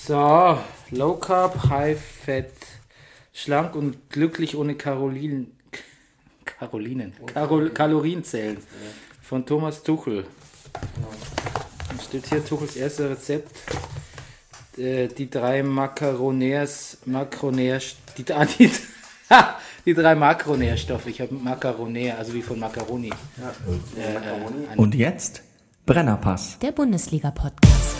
So, Low Carb, High Fat, schlank und glücklich ohne Kalorienzellen von Thomas Tuchel. Da steht hier Tuchels erstes Rezept. Die drei die drei Makronährstoffe. Ich habe Makaronär, also wie von Macaroni. Ja. Und jetzt Brennerpass. Der Bundesliga-Podcast.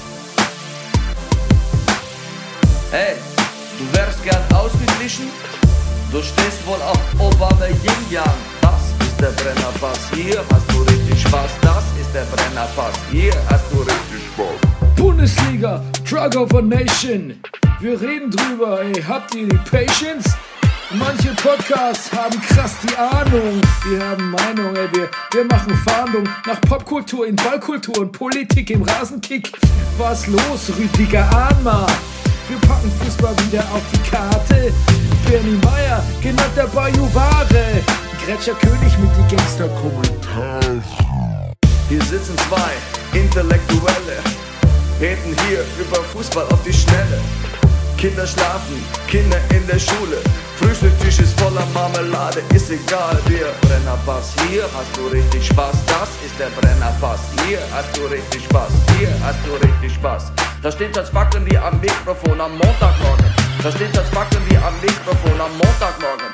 Hey, du wärst gern ausgeglichen? Du stehst wohl auf Obama Yin Yang. Das ist der Brennerpass. Hier hast du richtig Spaß. Das ist der Brennerpass. Hier hast du richtig Spaß. Bundesliga, Drug of a Nation. Wir reden drüber, ey, habt ihr die Patience? Manche Podcasts haben krass die Ahnung. Wir haben Meinung, ey, wir machen Fahndung nach Popkultur in Ballkultur und Politik im Rasenkick. Was los, Rüdiger Ahnma? Wir packen Fußball wieder auf die Karte. Bernie Meyer, genannt der Bajuware. Gretscher König mit die Gangster-Kommentare. Hier sitzen zwei Intellektuelle, reden hier über Fußball auf die Schnelle. Kinder schlafen, Kinder in der Schule. Frühstückstisch ist voller Marmelade, ist egal, wir Brennerpass. Hier hast du richtig Spaß, das ist der Brennerpass. Hier hast du richtig Spaß, hier hast du richtig Spaß. Da steht das Backen wie am Mikrofon am Montagmorgen. Da steht das Backen wie am Mikrofon am Montagmorgen.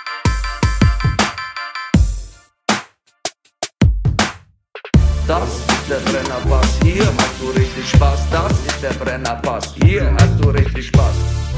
Das ist der Brennerpass, hier hast du richtig Spaß. Das ist der Brennerpass, hier hast du richtig Spaß.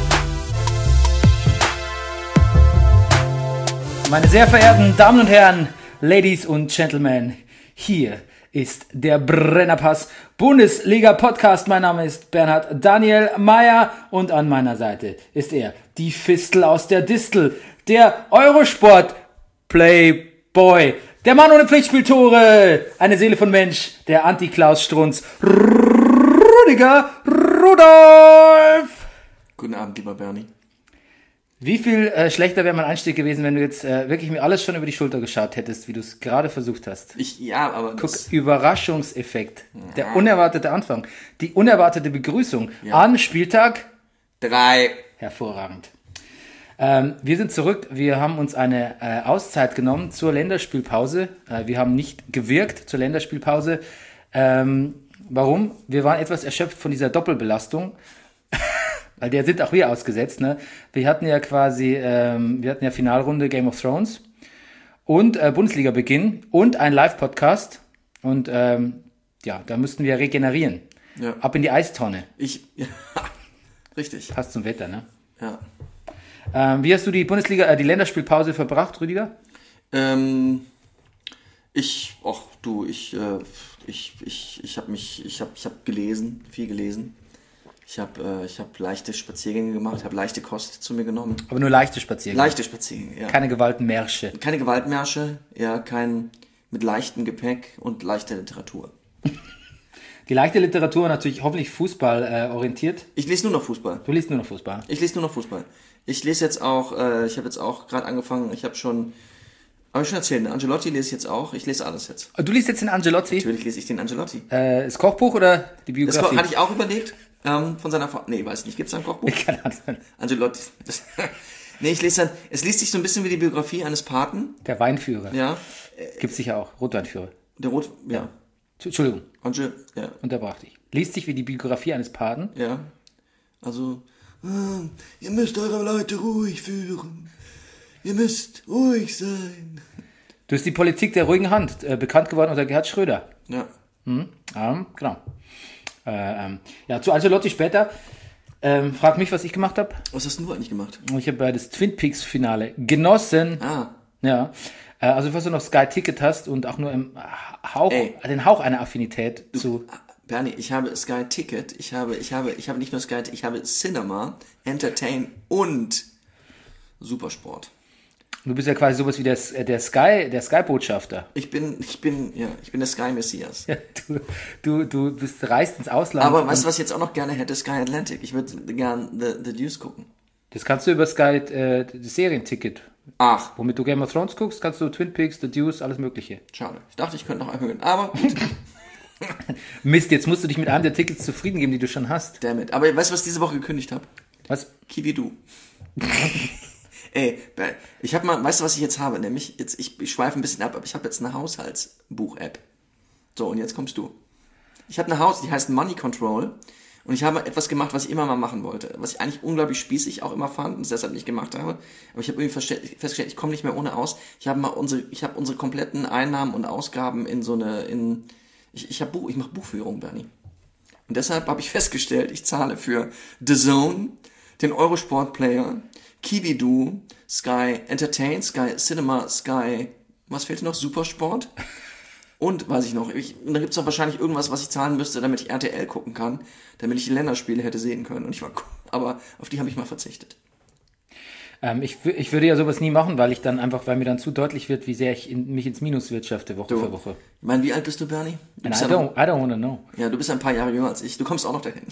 Meine sehr verehrten Damen und Herren, Ladies und Gentlemen, hier ist der Brennerpass Bundesliga Podcast. Mein Name ist Bernhard Daniel Meyer und an meiner Seite ist er, die Fistel aus der Distel, der Eurosport Playboy, der Mann ohne Pflichtspieltore, eine Seele von Mensch, der Anti-Klaus Strunz, Rüdiger Rudolf. Guten Abend, lieber Bernie. Wie viel schlechter wäre mein Einstieg gewesen, wenn du jetzt wirklich mir alles schon über die Schulter geschaut hättest, wie du es gerade versucht hast? Guck, Überraschungseffekt, der unerwartete Anfang, die unerwartete Begrüßung an Spieltag 3. Hervorragend. Wir sind zurück, wir haben uns eine Auszeit genommen zur Länderspielpause. Wir haben nicht gewirkt zur Länderspielpause. Warum? Wir waren etwas erschöpft von dieser Doppelbelastung. Weil der sind auch wir ausgesetzt, ne? Wir hatten ja Finalrunde Game of Thrones und Bundesliga-Beginn und ein Live-Podcast und da müssten wir regenerieren. Ja. Ab in die Eistonne. Richtig. Passt zum Wetter, ne? Ja. Wie hast du die die Länderspielpause verbracht, Rüdiger? Ich habe gelesen, viel gelesen. Ich habe leichte Spaziergänge gemacht, habe leichte Kost zu mir genommen. Aber nur leichte Spaziergänge? Leichte Spaziergänge, ja. Keine Gewaltmärsche? Keine Gewaltmärsche, ja, mit leichtem Gepäck und leichter Literatur. Die leichte Literatur natürlich hoffentlich Fußball orientiert. Ich lese nur noch Fußball. Du liest nur noch Fußball? Ich lese nur noch Fußball. Ich lese jetzt auch, ich habe jetzt auch gerade angefangen, habe ich schon erzählt, den Ancelotti lese ich jetzt auch, ich lese alles jetzt. Du liest jetzt den Ancelotti? Natürlich lese ich den Ancelotti. Das Kochbuch oder die Biografie? Das hatte ich auch überlegt, von seiner Frau, nee, weiß nicht, gibt's da ein Kochbuch? Keine Ahnung. Ancelotti, nee, ich lese dann, es liest sich so ein bisschen wie die Biografie eines Paten. Der Weinführer. Ja. Gibt's sicher auch, Rotweinführer. Ja. Entschuldigung. Ja. Unterbrach dich. Liest sich wie die Biografie eines Paten? Ja. Also, ihr müsst eure Leute ruhig führen. Ihr müsst ruhig sein. Du bist die Politik der ruhigen Hand, bekannt geworden unter Gerhard Schröder. Ja. Genau. Zu Ancelotti später. Frag mich, was ich gemacht habe. Was hast du eigentlich gemacht? Ich habe das Twin Peaks Finale genossen. Ja. Also, falls du noch Sky Ticket hast und auch nur im den Hauch einer Affinität zu... Bernie, ich habe Sky Ticket, ich habe nicht nur Sky Ticket, ich habe Cinema, Entertain und Supersport. Du bist ja quasi sowas wie der Sky-Botschafter. Ich bin der Sky-Messias. Ja, du reist ins Ausland. Aber weißt du, was ich jetzt auch noch gerne hätte? Sky Atlantic. Ich würde gerne The Deuce gucken. Das kannst du über Sky, das Serienticket. Ach. Womit du Game of Thrones guckst, kannst du Twin Peaks, The Deuce, alles mögliche. Schade. Ich dachte, ich könnte noch erhöhen. Aber gut. Mist, jetzt musst du dich mit einem der Tickets zufrieden geben, die du schon hast. Damn it. Aber weißt du, was ich diese Woche gekündigt habe? Was? Kiwidu. Ey, ich habe mal, weißt du, was ich jetzt habe? Nämlich, ich schweife ein bisschen ab, aber ich habe jetzt eine Haushaltsbuch-App. So, und jetzt kommst du. Ich habe eine die heißt Money Control. Und ich habe etwas gemacht, was ich immer mal machen wollte. Was ich eigentlich unglaublich spießig auch immer fand und es deshalb nicht gemacht habe. Aber ich habe irgendwie festgestellt, ich komme nicht mehr ohne aus. Ich habe unsere kompletten Einnahmen und Ausgaben in ich mache Buchführung, Bernie. Und deshalb habe ich festgestellt, ich zahle für The Zone, den Eurosport Player, Kiwidu, Sky Entertain, Sky Cinema, Sky, was fehlt noch? Supersport? Und, weiß ich noch, da gibt's doch wahrscheinlich irgendwas, was ich zahlen müsste, damit ich RTL gucken kann, damit ich die Länderspiele hätte sehen können. Und aber auf die habe ich mal verzichtet. Ich würde ja sowas nie machen, weil mir dann zu deutlich wird, wie sehr ich mich ins Minus wirtschafte, Woche für Woche. Ich meine, wie alt bist du, Bernie? I don't wanna know. Ja, du bist ein paar Jahre jünger als ich. Du kommst auch noch dahin.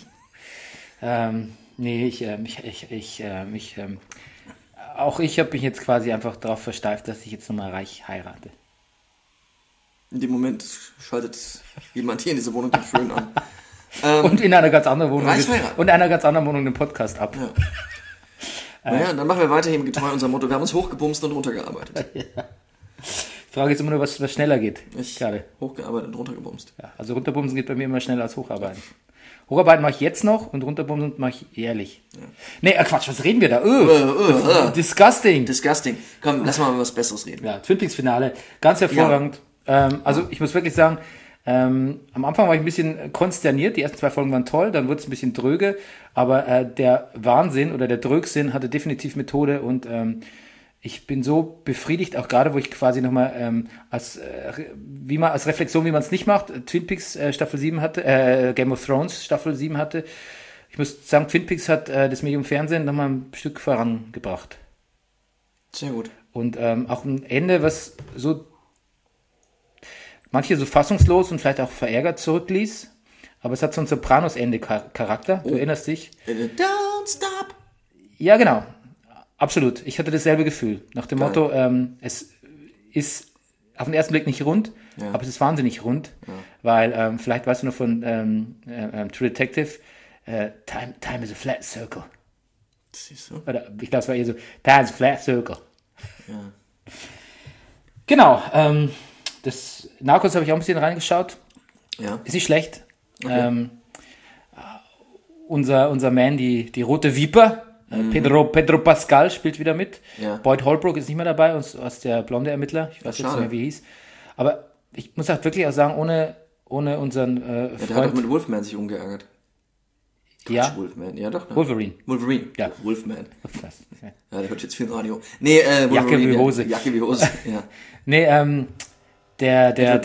Auch ich habe mich jetzt quasi einfach darauf versteift, dass ich jetzt nochmal reich heirate. In dem Moment schaltet jemand hier in diese Wohnung den Föhn an. Und in einer ganz anderen Wohnung den Podcast ab. Ja. Naja, dann machen wir weiterhin getreu unser Motto. Wir haben uns hochgebumst und runtergearbeitet. Ja. Die Frage ist immer nur, was schneller geht. Gerade. Hochgearbeitet und runtergebumst. Ja, also runterbumsen geht bei mir immer schneller als hocharbeiten. Hocharbeiten mache ich jetzt noch und runterbumsen mache ich jährlich. Ja. Nee, Quatsch, was reden wir da? Disgusting. Komm, lass mal was Besseres reden. Ja, Twin Peaks Finale, ganz hervorragend. Ja. Also ich muss wirklich sagen, am Anfang war ich ein bisschen konsterniert, die ersten 2 Folgen waren toll, dann wurde es ein bisschen dröge, aber der Wahnsinn oder der Drögsinn hatte definitiv Methode und ich bin so befriedigt, auch gerade, wo ich quasi nochmal als Reflexion, wie man es nicht macht, Twin Peaks Staffel 7 hatte, Game of Thrones Staffel 7 hatte. Ich muss sagen, Twin Peaks hat das Medium Fernsehen nochmal ein Stück vorangebracht. Sehr gut. Und auch ein Ende, was so manche so fassungslos und vielleicht auch verärgert zurückließ. Aber es hat so ein Sopranos-Ende-Charakter. Du erinnerst dich? Don't stop. Ja, genau. Absolut. Ich hatte dasselbe Gefühl. Nach dem Motto, es ist auf den ersten Blick nicht rund, aber es ist wahnsinnig rund. Ja. Weil, vielleicht weißt du noch von True Detective, time is a flat circle. Siehst du? Oder ich glaube, es war eher so, time is a flat circle. Ja. Genau. Das Narcos habe ich auch ein bisschen reingeschaut. Ja. Ist nicht schlecht. Okay. Unser Man, die rote Viper, Pedro Pascal spielt wieder mit. Ja. Boyd Holbrook ist nicht mehr dabei, als der blonde Ermittler. Ich weiß jetzt nicht mehr, wie er hieß. Aber ich muss halt wirklich auch sagen, ohne unseren Freund... Der hat doch mit Wolfman sich umgeärgert. Ja. Wolfman, ja doch. Ne? Wolverine. Ja. Wolfman. Was? Ja, der hört jetzt viel Radio. Nee, Wolverine. Jacke wie Hose, ja. Nee, der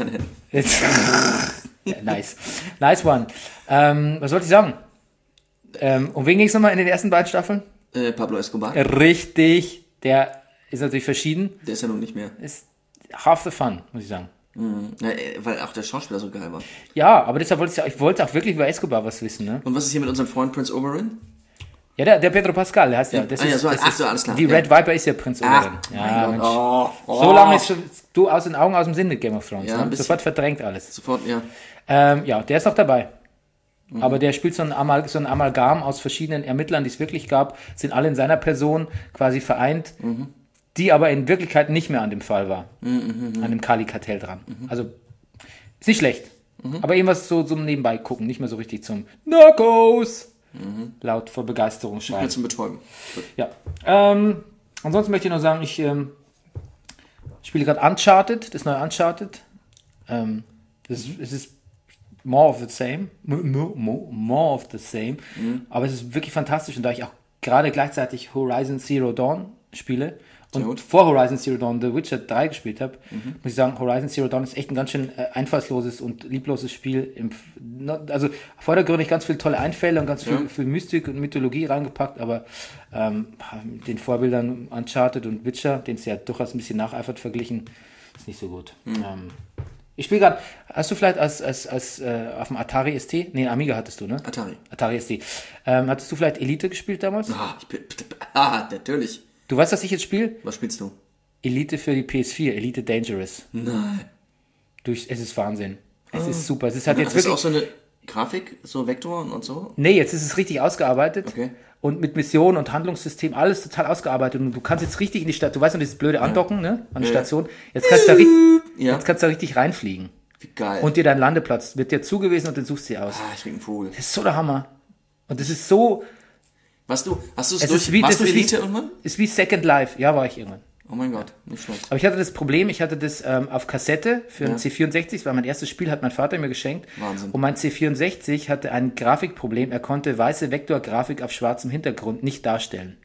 Nice one. Was wollte ich sagen? Um wen ging es nochmal in den ersten beiden Staffeln? Pablo Escobar. Richtig. Der ist natürlich verschieden. Der ist ja nun nicht mehr. Ist half the fun, muss ich sagen. Ja, weil auch der Schauspieler so geil war. Ja, aber deshalb ich wollte auch wirklich über Escobar was wissen. Ne? Und was ist hier mit unserem Freund Prince Oberyn? Ja, der Pedro Pascal, der heißt ja. Alles klar. Die Red Viper ist ja Prinz Oberyn. Ja, Mensch. So lange ist schon du aus den Augen, aus dem Sinn mit Game of Thrones. Ja, ne? Sofort verdrängt alles. Sofort, ja. Ja, der ist noch dabei. Aber der spielt so ein Amalgam aus verschiedenen Ermittlern, die es wirklich gab, sind alle in seiner Person quasi vereint, die aber in Wirklichkeit nicht mehr an dem Fall war. An dem Kali-Kartell dran. Also, ist nicht schlecht. Aber irgendwas so zum Nebenbei gucken, nicht mehr so richtig zum Narcos! Laut vor Begeisterung schreien. Nicht mehr zum Betäuben. Ja. Ansonsten möchte ich noch sagen, ich spiele gerade Uncharted, das neue Uncharted. Es ist more of the same. More of the same. Aber es ist wirklich fantastisch. Und da ich auch gerade gleichzeitig Horizon Zero Dawn spiele und vor Horizon Zero Dawn The Witcher 3 gespielt habe, muss ich sagen, Horizon Zero Dawn ist echt ein ganz schön einfallsloses und liebloses Spiel. Also vordergründig ganz viele tolle Einfälle und ganz viel Mystik und Mythologie reingepackt, aber den Vorbildern Uncharted und Witcher, den es ja durchaus ein bisschen nacheifert verglichen, ist nicht so gut. Ich spiele gerade, hast du vielleicht als auf dem Atari ST? Nee, Amiga hattest du, ne? Atari ST. Hattest du vielleicht Elite gespielt damals? Natürlich. Du weißt, was ich jetzt spiele? Was spielst du? Elite für die PS4, Elite Dangerous. Nein. Es ist Wahnsinn. Es ist super. Es ist halt jetzt Hast du wirklich... auch so eine Grafik, so Vektoren und so? Nee, jetzt ist es richtig ausgearbeitet. Okay. Und mit Mission und Handlungssystem, alles total ausgearbeitet. Und du kannst jetzt richtig in die Stadt, du weißt noch dieses blöde Andocken, ne? An die Station. Jetzt kannst du da richtig reinfliegen. Wie geil. Und dir dein Landeplatz wird dir zugewiesen und den suchst du dir aus. ich krieg einen Vogel. Das ist so der Hammer. Und das ist so... Hast du es Es durch? ist wie, Warst das du ist wie, Elite irgendwann? ist wie Second Life. Ja, war ich irgendwann. Oh mein Gott, nicht schlecht. Aber ich hatte das Problem, ich hatte das auf Kassette für einen C64, das war mein erstes Spiel, hat mein Vater mir geschenkt. Wahnsinn. Und mein C64 hatte ein Grafikproblem, er konnte weiße Vektorgrafik auf schwarzem Hintergrund nicht darstellen.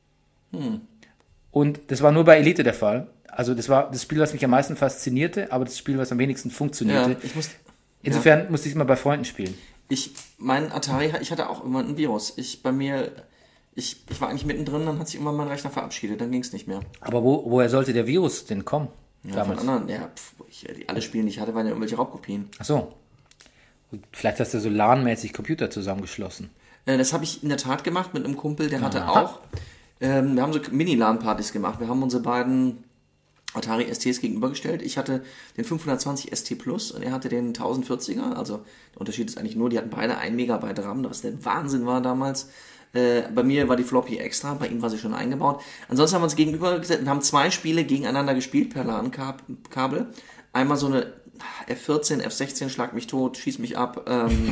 Und das war nur bei Elite der Fall. Also das war das Spiel, was mich am meisten faszinierte, aber das Spiel, was am wenigsten funktionierte. Insofern musste ich es mal bei Freunden spielen. Mein Atari, ich hatte auch immer ein Virus. Ich war eigentlich mittendrin, dann hat sich irgendwann mein Rechner verabschiedet, dann ging es nicht mehr. Aber woher sollte der Virus denn kommen? Ja, von anderen, alle Spiele, die ich hatte, waren ja irgendwelche Raubkopien. Ach so. Und vielleicht hast du so LAN-mäßig Computer zusammengeschlossen. Das habe ich in der Tat gemacht mit einem Kumpel, der hatte auch. Wir haben so Mini-LAN-Partys gemacht. Wir haben unsere beiden Atari STs gegenübergestellt. Ich hatte den 520 ST Plus und er hatte den 1040er. Also der Unterschied ist eigentlich nur, die hatten beide 1 Megabyte RAM, was der Wahnsinn war damals. Bei mir war die Floppy extra, bei ihm war sie schon eingebaut. Ansonsten haben wir uns gegenübergesetzt und haben 2 Spiele gegeneinander gespielt per LAN-Kabel. Einmal so eine F14, F16, Schlag mich tot, schieß mich ab,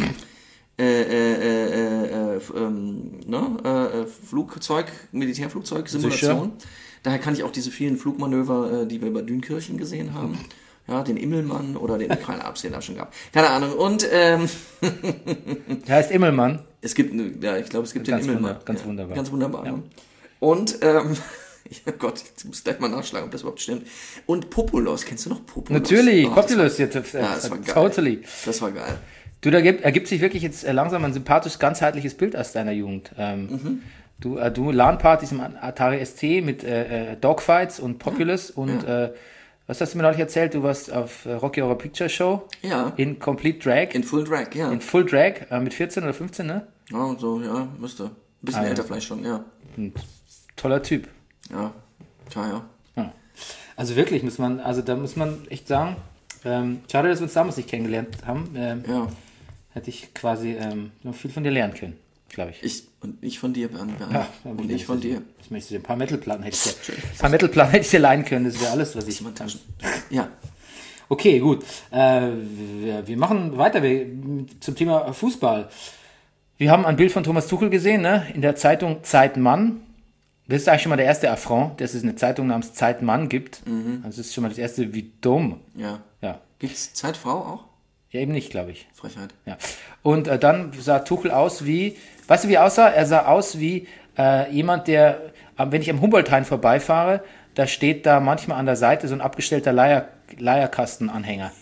Militärflugzeug-Simulation. Daher kann ich auch diese vielen Flugmanöver, die wir über Dünkirchen gesehen haben. Ja, den Immelmann oder den Ukraine-Abs, den da schon gab. Keine Ahnung. Und Der heißt Immelmann. ich glaube, es gibt den Immelmann. Ganz wunderbar. Ganz wunderbar. Ja. Ne? Und, oh Gott, ich muss gleich mal nachschlagen, ob das überhaupt stimmt. Und Populos, kennst du noch Populos? Natürlich, Oh, Populous jetzt. das war geil. Totally. Das war geil. Du, da ergibt sich wirklich jetzt langsam ein sympathisch, ganzheitliches Bild aus deiner Jugend. Du LAN-Partys im Atari ST mit Dogfights und Populous und was hast du mir neulich erzählt? Du warst auf Rocky Horror Picture Show in Complete Drag. In Full Drag, ja. In Full Drag mit 14 oder 15, ne? Ja, so, ja, müsste. Ein bisschen älter vielleicht schon, ja. Ein toller Typ. Ja, ja. Also wirklich da muss man echt sagen, schade, dass wir uns damals nicht kennengelernt haben. Hätte ich quasi noch viel von dir lernen können, glaube ich. Und ich von dir, Bernd. Ja, und ich von dir. Ich möchte dir ein paar Metalplatten hätte ich dir leihen können, das wäre alles, was ich kann. Ja. Okay, gut. Wir machen weiter zum Thema Fußball. Wir haben ein Bild von Thomas Tuchel gesehen, ne? In der Zeitung Zeitmann. Das ist eigentlich schon mal der erste Affront, dass es eine Zeitung namens Zeitmann gibt. Also das ist schon mal das erste, wie dumm. Ja. Gibt's Zeitfrau auch? Ja, eben nicht, glaube ich. Frechheit. Ja. Und dann sah Tuchel aus wie, weißt du, wie er aussah? Er sah aus wie jemand, der, wenn ich am Humboldt-Hain vorbeifahre, da steht da manchmal an der Seite so ein abgestellter Leierkastenanhänger.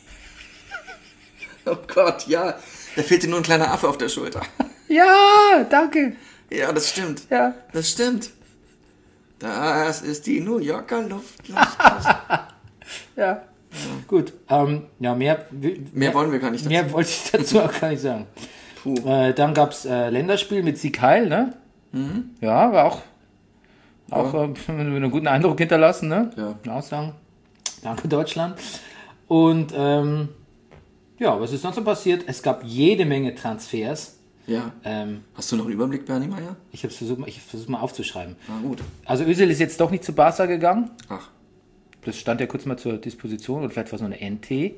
Oh Gott, ja. Da fehlt dir nur ein kleiner Affe auf der Schulter. Ja, danke. Ja, das stimmt. Ja. Das stimmt. Das ist die New Yorker Luft. Ja. Gut. Mehr wollen wir gar nicht dazu. Mehr wollte ich dazu auch gar nicht sagen. Puh. Dann gab es Länderspiel mit Sieg Heil, ne? Ja, war auch einen guten Eindruck hinterlassen, ne? Ja. Auch sagen. Danke, Deutschland. Und was ist sonst so passiert? Es gab jede Menge Transfers. Ja. Hast du noch einen Überblick, Bernie Meyer? Ich habe versucht mal aufzuschreiben. Na gut. Also Özil ist jetzt doch nicht zu Barca gegangen. Ach. Das stand ja kurz mal zur Disposition oder vielleicht war es nur eine NT.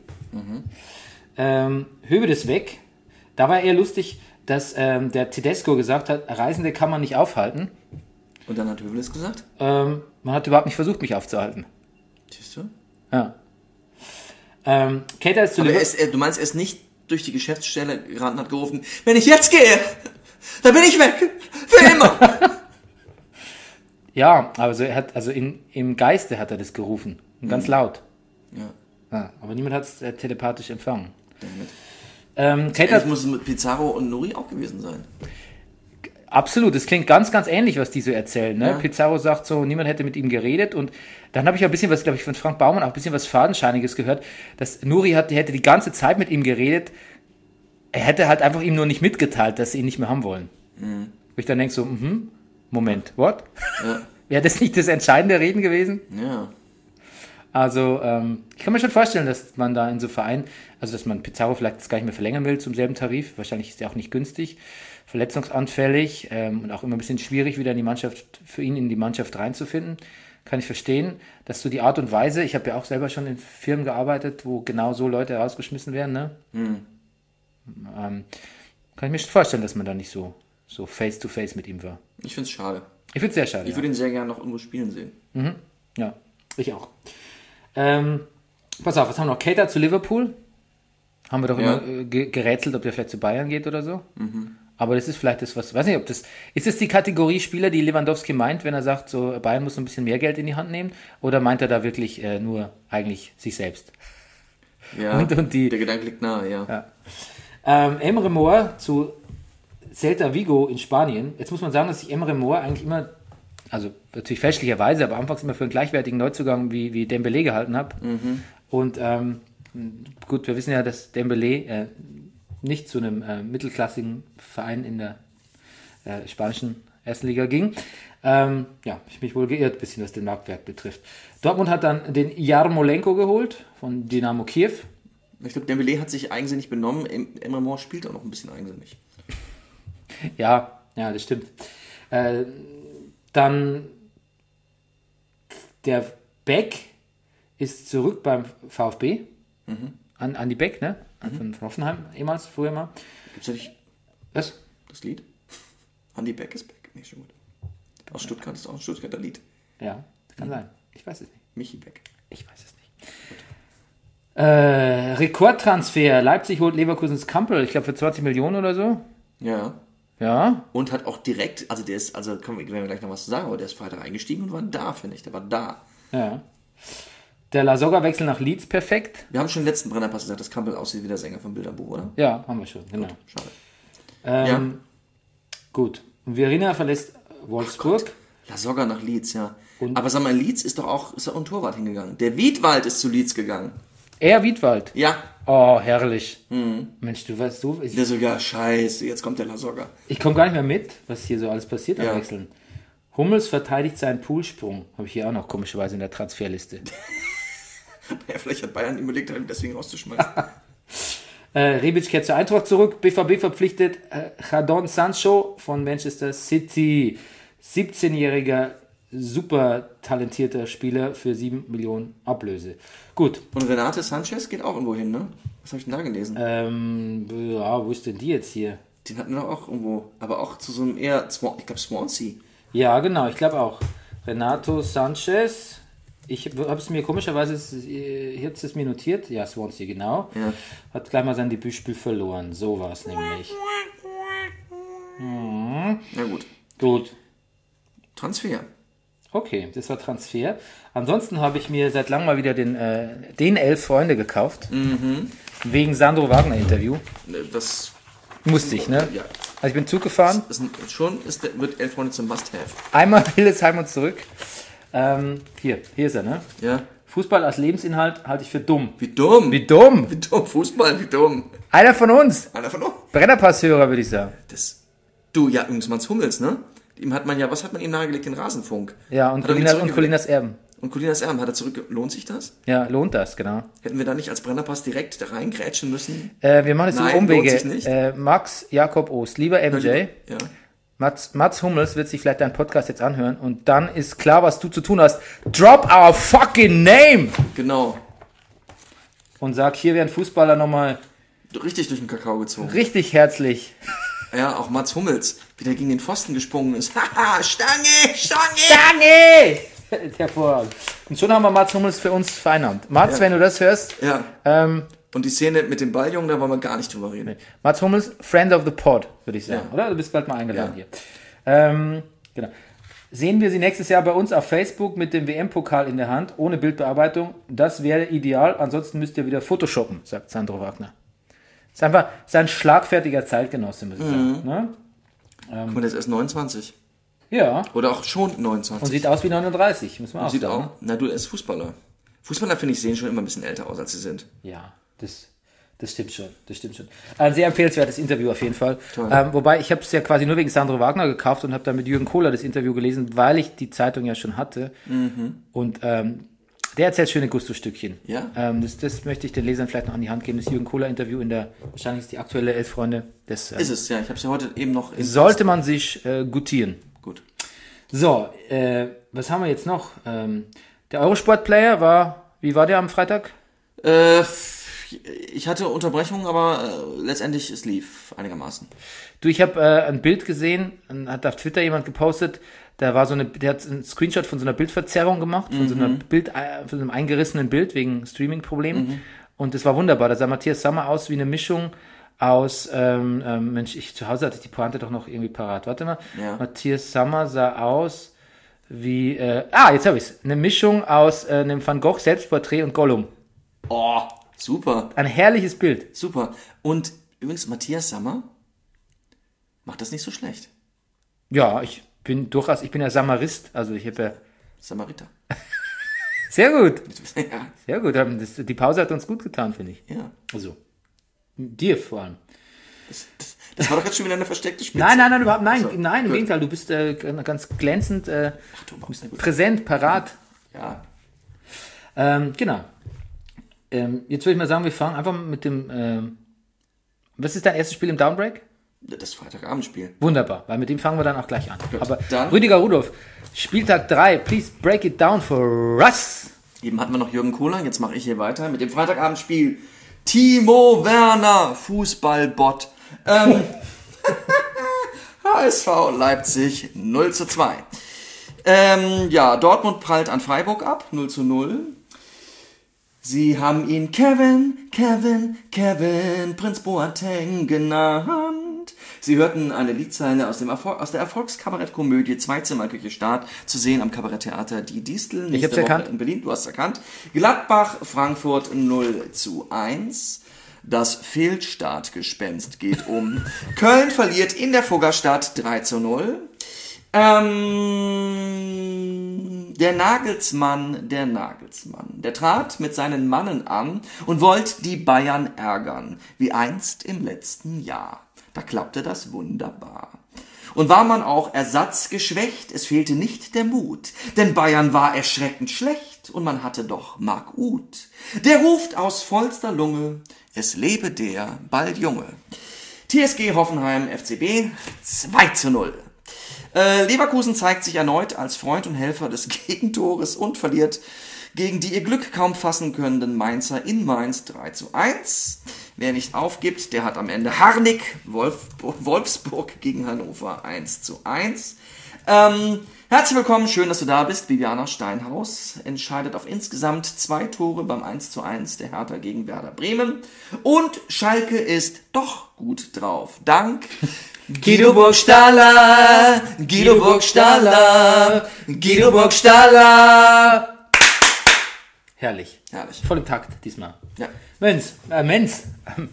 Höwe ist weg. Da war eher lustig, dass der Tedesco gesagt hat, Reisende kann man nicht aufhalten. Und dann hat Hövedes gesagt? Man hat überhaupt nicht versucht, mich aufzuhalten. Siehst du? Ja. Keita ist zu Aber du meinst, er ist nicht durch die Geschäftsstelle geraten und hat gerufen, wenn ich jetzt gehe, dann bin ich weg. Für immer. Ja, also im Geiste hat er das gerufen. Und ganz laut. Ja. Aber niemand hat es telepathisch empfangen. Das muss mit Pizarro und Nuri auch gewesen sein. Absolut, das klingt ganz, ganz ähnlich, was die so erzählen. Ne? Ja. Pizarro sagt so, niemand hätte mit ihm geredet. Und dann habe ich ein bisschen was, glaube ich, von Frank Baumann auch ein bisschen was Fadenscheiniges gehört, dass Nuri hätte die ganze Zeit mit ihm geredet. Er hätte halt einfach ihm nur nicht mitgeteilt, dass sie ihn nicht mehr haben wollen. Wo ich dann denke so, Moment, what? Ja. Wäre das nicht das entscheidende Reden gewesen? Ja. Also ich kann mir schon vorstellen, dass man da in so Verein, also dass man Pizarro vielleicht jetzt gar nicht mehr verlängern will zum selben Tarif. Wahrscheinlich ist er auch nicht günstig, verletzungsanfällig und auch immer ein bisschen schwierig, wieder für ihn in die Mannschaft reinzufinden. Kann ich verstehen, dass so die Art und Weise, ich habe ja auch selber schon in Firmen gearbeitet, wo genau so Leute rausgeschmissen werden, ne? Kann ich mir schon vorstellen, dass man da nicht so face-to-face mit ihm war. Ich finde es schade. Ich finde es sehr schade. Ich würde ihn sehr gerne noch irgendwo spielen sehen. Ja, ich auch. Pass auf, was haben wir noch? Keita zu Liverpool. Haben wir doch immer gerätselt, ob der vielleicht zu Bayern geht oder so. Aber das ist vielleicht das, weiß nicht, ist das die Kategorie Spieler, die Lewandowski meint, wenn er sagt, so Bayern muss ein bisschen mehr Geld in die Hand nehmen? Oder meint er da wirklich nur eigentlich sich selbst? Ja, und der Gedanke liegt nahe, ja. Emre Mor zu Celta Vigo in Spanien. Jetzt muss man sagen, dass ich Emre Mor eigentlich immer, also natürlich fälschlicherweise, aber anfangs immer für einen gleichwertigen Neuzugang wie Dembélé gehalten habe. Und gut, wir wissen ja, dass Dembélé nicht zu einem mittelklassigen Verein in der spanischen ersten Liga ging. Ich mich wohl geirrt, ein bisschen, was den Marktwert betrifft. Dortmund hat dann den Jarmolenko geholt von Dynamo Kiew. Ich glaube, Dembélé hat sich eigensinnig benommen. Emre Mor spielt auch noch ein bisschen eigensinnig. Ja, das stimmt. Dann der Beck ist zurück beim VfB. Andi Beck, ne? Von Hoffenheim, früher mal. Gibt's ja nicht Was? das Lied? Andi Beck ist Beck. Nee, schon gut. Aus Stuttgart ist auch ein Stuttgarter Lied. Ja, das kann sein. Ich weiß es nicht. Michi Beck. Ich weiß es nicht. Rekordtransfer. Leipzig holt Leverkusens Kampel, ich glaube für 20 Millionen oder so. Ja. Ja. Und hat auch direkt, werden wir gleich noch was zu sagen, aber der ist Freitag eingestiegen und war da, finde ich. Der war da. Ja. Der Lasogga-Wechsel nach Leeds, perfekt. Wir haben schon im letzten Brennerpass gesagt, dass Campbell aussieht wie der Sänger vom Bilderbuch, oder? Ja, haben wir schon, genau. Gut, schade. Gut. Und Verina verlässt Wolfsburg. Lasogga nach Leeds, ja. Aber sag mal, Leeds ist doch auch ein Torwart hingegangen. Der Wiedwald ist zu Leeds gegangen. Er, Wiedwald? Ja. Oh, herrlich. Mensch, du weißt du... Der sogar, scheiße, jetzt kommt der Lasogga. Ich komme gar nicht mehr mit, was hier so alles passiert am Wechseln. Hummels verteidigt seinen Poolsprung. Habe ich hier auch noch komischerweise in der Transferliste. Ja, vielleicht hat Bayern überlegt, ihn deswegen rauszuschmeißen. Rebic kehrt zur Eintracht zurück. BVB verpflichtet Jadon Sancho von Manchester City. 17-jähriger, super talentierter Spieler für 7 Millionen Ablöse. Gut. Und Renate Sanchez geht auch irgendwo hin, ne? Was habe ich denn da gelesen? Wo ist denn die jetzt hier? Den hatten wir auch irgendwo, aber auch zu so einem eher, ich glaube Swansea. Ja, genau, ich glaube auch. Renato Sanchez. Ich habe es mir komischerweise, jetzt ist mir notiert, ja, Swansea, genau. Ja. Hat gleich mal sein Debütspiel verloren. So war es nämlich. Na gut. Gut. Transfer. Okay, das war Transfer. Ansonsten habe ich mir seit langem mal wieder den 11 Freunde gekauft. Wegen Sandro Wagner Interview. Das musste ich, ne? Ja. Also ich bin Zug gefahren. Wird 11 Freunde zum Must-Have. Einmal Hildesheim und zurück. Hier ist er, ne? Ja. Fußball als Lebensinhalt halte ich für dumm. Wie dumm? Wie dumm? Wie dumm? Fußball, wie dumm? Einer von uns. Einer von uns? Brennerpasshörer, würde ich sagen. Übrigens Mats Hummels, ne? Was hat man ihm nahegelegt? Den Rasenfunk. Ja, und Colinas Erben. Und Colinas Erben, hat er zurück, lohnt sich das? Ja, lohnt das, genau. Hätten wir da nicht als Brennerpass direkt da reingrätschen müssen? Wir machen jetzt Nein, so Umwege. lohnt sich nicht. Max Jakob Ost, lieber MJ. Ja. Mats Hummels wird sich vielleicht deinen Podcast jetzt anhören und dann ist klar, was du zu tun hast. Drop our fucking name! Genau. Und sag, hier werden Fußballer nochmal richtig durch den Kakao gezogen. Richtig herzlich. Ja, auch Mats Hummels, wie der gegen den Pfosten gesprungen ist. Haha, Stange! Hervorragend. Und schon haben wir Mats Hummels für uns vereinnahmt. Mats, wenn du das hörst. Ja. Und die Szene mit dem Balljungen, da wollen wir gar nicht drüber reden. Nee. Mats Hummels, Friend of the Pod, würde ich sagen. Ja. Oder? Du bist bald mal eingeladen hier. Genau. Sehen wir sie nächstes Jahr bei uns auf Facebook mit dem WM-Pokal in der Hand, ohne Bildbearbeitung. Das wäre ideal. Ansonsten müsst ihr wieder photoshoppen, sagt Sandro Wagner. Ist einfach sein schlagfertiger Zeitgenosse, muss ich sagen. Ne? Guck mal, der ist erst 29. Ja. Oder auch schon 29. Und sieht aus wie 39, muss man auch Sieht sagen. auch. Na, du, er ist Fußballer. Fußballer, finde ich, sehen schon immer ein bisschen älter aus, als sie sind. Ja, das stimmt schon. Ein sehr empfehlenswertes Interview auf jeden Fall. Wobei, ich habe es ja quasi nur wegen Sandro Wagner gekauft und habe dann mit Jürgen Kohler das Interview gelesen, weil ich die Zeitung ja schon hatte. Und Der erzählt schöne Gusto-Stückchen. Ja? Das möchte ich den Lesern vielleicht noch an die Hand geben. Das Jürgen Kohler-Interview wahrscheinlich ist die aktuelle Elf-Freunde. Das Ist es, ja. Ich habe es ja heute eben noch... sollte man sich gutieren. Gut. So, was haben wir jetzt noch? Der Eurosport-Player wie war der am Freitag? Ich hatte Unterbrechungen, aber letztendlich es lief einigermaßen. Du, ich habe ein Bild gesehen, hat auf Twitter jemand gepostet, der hat einen Screenshot von so einer Bildverzerrung gemacht, von so einem eingerissenen Bild wegen Streaming-Problemen. Und das war wunderbar. Da sah Matthias Sammer aus wie eine Mischung aus, Mensch, zu Hause hatte ich die Pointe doch noch irgendwie parat. Warte mal. Ja. Matthias Sammer sah aus wie, jetzt habe ich es. Eine Mischung aus einem Van Gogh Selbstporträt und Gollum. Oh, super. Ein herrliches Bild. Super. Und übrigens, Matthias Sammer macht das nicht so schlecht. Ja, ich bin ja Samarist, also ich habe ja... Samariter. Sehr gut. Ja. Sehr gut. Die Pause hat uns gut getan, finde ich. Ja. Also, dir vor allem. Das war doch jetzt schon wieder eine versteckte Spitze. Nein, überhaupt, nein, So, nein, im gut. Gegenteil, du bist ganz glänzend, du machst ja gut. präsent, parat. Ja. Genau. Jetzt würde ich mal sagen, wir fangen einfach mit dem, was ist dein erstes Spiel im Downbreak? Das Freitagabendspiel. Wunderbar, weil mit dem fangen wir dann auch gleich an. Gut, Aber dann- Rüdiger Rudolph, Spieltag 3, please break it down for us. Eben hatten wir noch Jürgen Kohler, jetzt mache ich hier weiter mit dem Freitagabendspiel. Timo Werner, Fußballbot. HSV Leipzig 0:2. Dortmund prallt an Freiburg ab, 0:0. Sie haben ihn Kevin, Prinz Boateng genannt. Sie hörten eine Liedzeile aus der Erfolgskabarettkomödie Zweizimmerküche Start, zu sehen am Kabaretttheater Die Distel. Ich hab's nächste Woche erkannt. in Berlin, du hast es erkannt. Gladbach, Frankfurt 0:1. Das Fehlstartgespenst geht um. Köln verliert in der Fuggerstadt 3:0. Der Nagelsmann, der trat mit seinen Mannen an und wollte die Bayern ärgern, wie einst im letzten Jahr. Da klappte das wunderbar. Und war man auch ersatzgeschwächt, es fehlte nicht der Mut, denn Bayern war erschreckend schlecht und man hatte doch Marc Uth. Der ruft aus vollster Lunge, es lebe der Balljunge. TSG Hoffenheim FCB 2:0. Leverkusen zeigt sich erneut als Freund und Helfer des Gegentores und verliert gegen die ihr Glück kaum fassen können Mainzer in Mainz 3:1. Wer nicht aufgibt, der hat am Ende Harnik, Wolfsburg gegen Hannover 1:1. Herzlich willkommen, schön, dass du da bist. Viviana Steinhaus entscheidet auf insgesamt 2 Tore beim 1:1 der Hertha gegen Werder Bremen. Und Schalke ist doch gut drauf. Dank Guido Burgstaller. Herrlich. Herrlich. Voll im Takt diesmal. Ja. Mensa.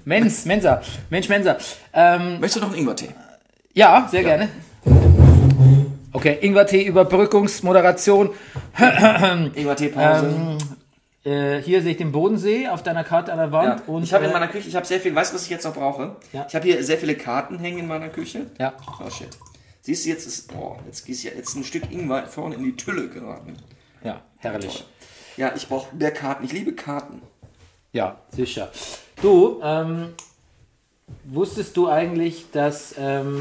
Möchtest du noch einen Ingwertee? Ja, sehr gerne. Okay, Ingwertee, Überbrückungsmoderation. Ingwertee-Pause. Hier sehe ich den Bodensee auf deiner Karte an der Wand. Ja. Und, Ich habe in meiner Küche, ich habe sehr viel, weißt du, was ich jetzt noch brauche? Ja. Ich habe hier sehr viele Karten hängen in meiner Küche. Ja. Oh shit. Siehst du, jetzt ist jetzt ein Stück Ingwer vorne in die Tülle geraten. Ja, herrlich. Toll. Ja, ich brauche mehr Karten. Ich liebe Karten. Ja, sicher. Du, wusstest du eigentlich, dass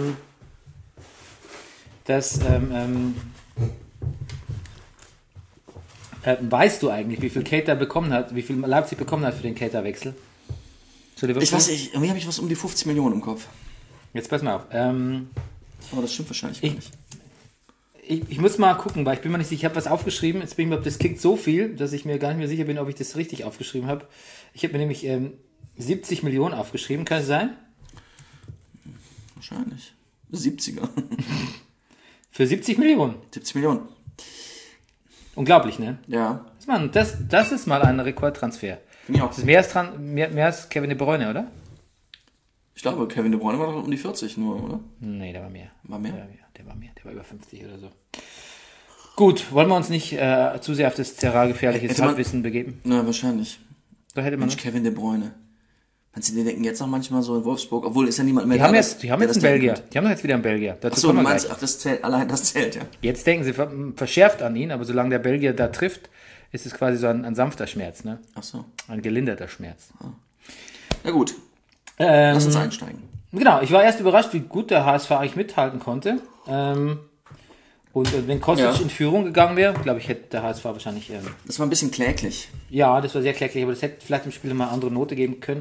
weißt du eigentlich, wie viel Keita bekommen hat, wie viel Leipzig bekommen hat für den Keita-Wechsel? Ich weiß nicht, irgendwie habe ich was um die 50 Millionen im Kopf. Jetzt pass mal auf. Aber das stimmt wahrscheinlich gar nicht. Ich muss mal gucken, weil ich bin mir nicht sicher, ich habe was aufgeschrieben, jetzt bin ich mir, das klingt so viel, dass ich mir gar nicht mehr sicher bin, ob ich das richtig aufgeschrieben habe. Ich habe mir nämlich 70 Millionen aufgeschrieben, kann es sein? Wahrscheinlich. 70er. Für 70 Millionen. 70 Millionen. Unglaublich, ne? Ja. Das ist mal ein Rekordtransfer. Finde ich auch. Das ist mehr als Kevin De Bruyne, oder? Ich glaube, Kevin De Bruyne war doch um die 40 nur, oder? Nee, der war mehr. War mehr? Der war über 50 oder so. Gut, wollen wir uns nicht zu sehr auf das terrain-gefährliches Hätte man- Halbwissen begeben? Na, wahrscheinlich. Da hätte man. Mensch, Kevin De Bruyne. Meinst du, die denken jetzt noch manchmal so in Wolfsburg, obwohl ist ja niemand mehr Die haben da, jetzt der einen das Belgier. denken Die haben doch jetzt wieder einen Belgier. Dazu Achso, kommen du wir meinst, gleich. ach, das zählt, allein das zählt, ja. Jetzt denken sie verschärft an ihn, aber solange der Belgier da trifft, ist es quasi so ein sanfter Schmerz, ne? Ach so. Ein gelinderter Schmerz. Na gut. Lass uns einsteigen. Genau, ich war erst überrascht, wie gut der HSV eigentlich mithalten konnte. Und wenn Kostic in Führung gegangen wäre, glaube ich, hätte der HSV wahrscheinlich... Das war ein bisschen kläglich. Ja, das war sehr kläglich, aber das hätte vielleicht im Spiel mal eine andere Note geben können.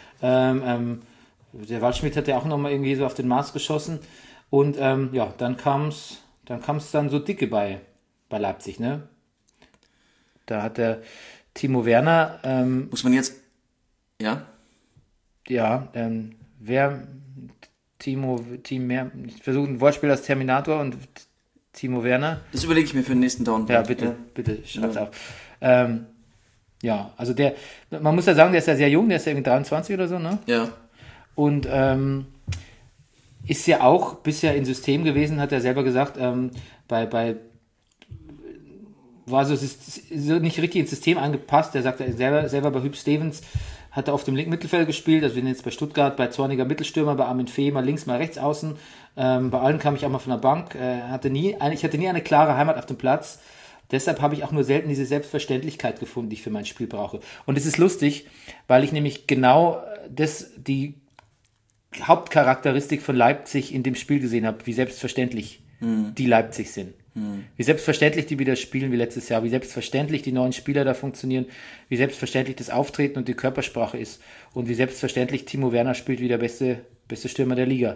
Der Waldschmidt hat ja auch nochmal irgendwie so auf den Mars geschossen. Und dann kam's dann so dicke bei Leipzig, ne? Da hat der Timo Werner... Muss man jetzt... Ja? Ja, ich versuche ein Wortspiel als Terminator und Timo Werner. Das überlege ich mir für den nächsten Down. Ja, bitte schreib's auf. Also man muss ja sagen, der ist ja sehr jung, der ist ja irgendwie 23 oder so, ne? Ja. Und ist ja auch bisher in System gewesen, hat er selber gesagt, war so nicht richtig ins System angepasst. Er sagt selber bei Hüb Stevens hat er auf dem linken Mittelfeld gespielt, also wir sind jetzt bei Stuttgart, bei Zorniger Mittelstürmer, bei Armin Fee, mal links, mal rechts außen. Bei allen kam ich auch mal von der Bank. Ich hatte nie eine klare Heimat auf dem Platz. Deshalb habe ich auch nur selten diese Selbstverständlichkeit gefunden, die ich für mein Spiel brauche. Und es ist lustig, weil ich nämlich genau die Hauptcharakteristik von Leipzig in dem Spiel gesehen habe, wie selbstverständlich die Leipzig sind. Wie selbstverständlich die wieder spielen wie letztes Jahr, wie selbstverständlich die neuen Spieler da funktionieren, wie selbstverständlich das Auftreten und die Körpersprache ist und wie selbstverständlich Timo Werner spielt wie der beste Stürmer der Liga.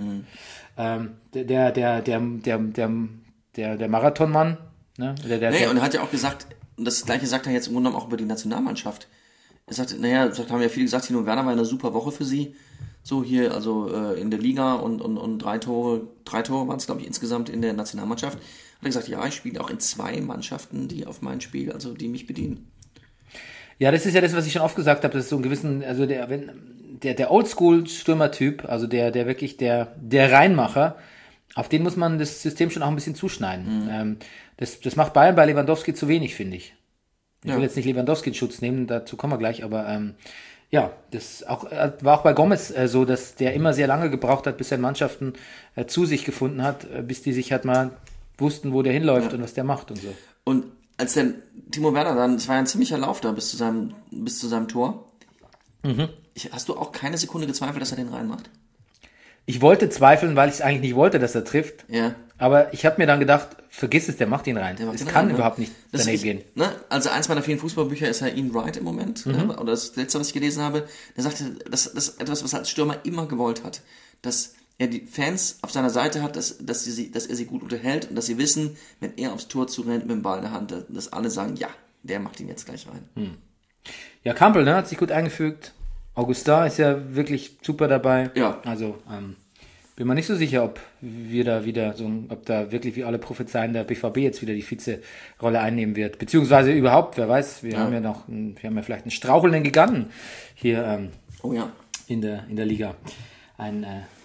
Der Marathonmann, ne? Und er hat ja auch gesagt, und das Gleiche sagt er jetzt im Grunde genommen auch über die Nationalmannschaft. Er sagt, haben ja viele gesagt, Timo Werner war eine super Woche für sie. So hier, also in der Liga und 3 Tore waren es, glaube ich, insgesamt in der Nationalmannschaft. Hat er gesagt, ja, ich spiele auch in 2 Mannschaften, die auf mein Spiel, also die mich bedienen. Ja, das ist ja das, was ich schon oft gesagt habe, das ist so ein gewissen, also der Oldschool-Stürmer-Typ, also der wirklich der Reinmacher, auf den muss man das System schon auch ein bisschen zuschneiden. Das macht Bayern bei Lewandowski zu wenig, finde ich. Ich will jetzt nicht Lewandowski in Schutz nehmen, dazu kommen wir gleich, aber das war auch bei Gomez so, dass der immer sehr lange gebraucht hat, bis er Mannschaften zu sich gefunden hat, bis die sich halt mal wussten, wo der hinläuft und was der macht und so. Und als der Timo Werner dann, es war ja ein ziemlicher Lauf da bis zu seinem Tor. Hast du auch keine Sekunde gezweifelt, dass er den reinmacht? Ich wollte zweifeln, weil ich es eigentlich nicht wollte, dass er trifft. Ja. Aber ich habe mir dann gedacht, vergiss es, der macht ihn rein. Es kann überhaupt nicht daneben gehen. Ne? Also eins meiner vielen Fußballbücher ist ja Ian Wright im Moment. Ne? Oder das letzte, was ich gelesen habe. Der sagte, das ist etwas, was er als Stürmer immer gewollt hat. Dass er die Fans auf seiner Seite hat, dass er sie gut unterhält und dass sie wissen, wenn er aufs Tor zurennt mit dem Ball in der Hand, dass alle sagen, ja, der macht ihn jetzt gleich rein. Ja, Kampel, ne, hat sich gut eingefügt. Augustin ist ja wirklich super dabei. Ja. Also, bin mir nicht so sicher, ob da wirklich wie alle prophezeien, der BVB jetzt wieder die Vize-Rolle einnehmen wird. Beziehungsweise überhaupt, wer weiß, wir haben ja vielleicht einen strauchelnden Giganten hier in der Liga. Einen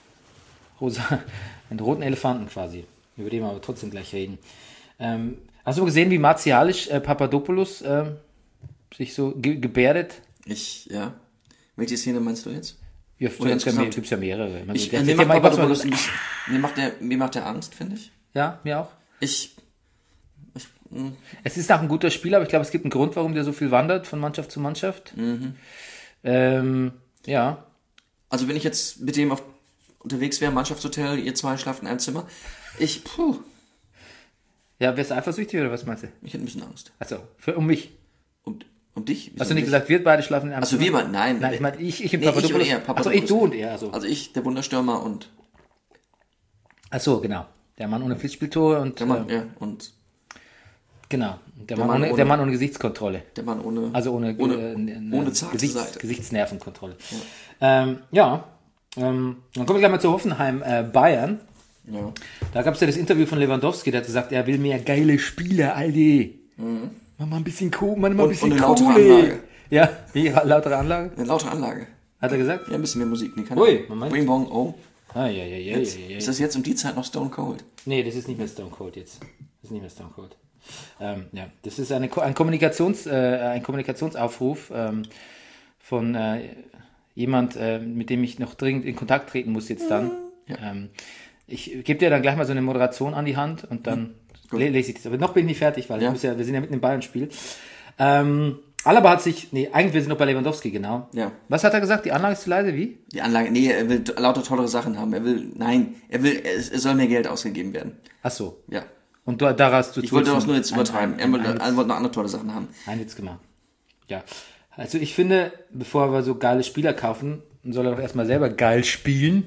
roten Elefanten quasi, über den wir aber trotzdem gleich reden. Hast du gesehen, wie martialisch Papadopoulos sich so gebärdet? Welche Szene meinst du jetzt? Ja, gibt's ja mehrere. Mir macht der Angst, finde ich. Ja, mir auch. Es ist auch ein guter Spieler, aber ich glaube, es gibt einen Grund, warum der so viel wandert von Mannschaft zu Mannschaft. Ja. Also wenn ich jetzt mit dem unterwegs wäre, Mannschaftshotel, ihr 2 schlaft in einem Zimmer, Ja, wärst du eifersüchtig oder was meinst du? Ich hätte ein bisschen Angst. Achso, um mich. Um dich? Hast du nicht gesagt, wir beide schlafen in einem Zimmer? Achso, wir beide? Nein. Nein, ich meine, ich und Papadopoulos. Achso, du und er. Also. Also ich, der Wunderstürmer und... Achso, genau. Der Mann ohne Pflichtspieltore und... Der Mann, und... Genau. Der Mann ohne Gesichtskontrolle. Der Mann ohne... Also ohne Gesichtsnervenkontrolle. Ja. Dann kommen wir gleich mal zu Hoffenheim Bayern. Ja. Da gab es ja das Interview von Lewandowski, der hat gesagt, er will mehr geile Spieler, Aldi. Mach mal ein bisschen Kohle. Und eine lautere Anlage. Ja, wie? Lautere Anlage? Eine lautere Anlage. Hat er gesagt? Ja, ein bisschen mehr Musik. Nee, Ui, Moment. Bing Bong, oh. Ist das jetzt um die Zeit noch Stone Cold? Nee, das ist nicht mehr Stone Cold jetzt. Das ist ein Kommunikationsaufruf von jemand, mit dem ich noch dringend in Kontakt treten muss jetzt dann. Ja. Ich gebe dir dann gleich mal so eine Moderation an die Hand und dann lese ich das. Aber noch bin ich nicht fertig, weil wir sind ja mitten im Bayern-Spiel. Alaba hat sich, eigentlich wir sind noch bei Lewandowski, genau. Ja. Was hat er gesagt? Die Anlage ist zu leise, wie? Die Anlage, er will lauter tollere Sachen haben. Es soll mehr Geld ausgegeben werden. Ach so. Ja. Und daraus ich wollte das nur jetzt übertreiben. Er wollte noch andere tolle Sachen haben. Ein Witz gemacht. Ja. Also ich finde, bevor wir so geile Spieler kaufen, soll er doch erstmal selber geil spielen.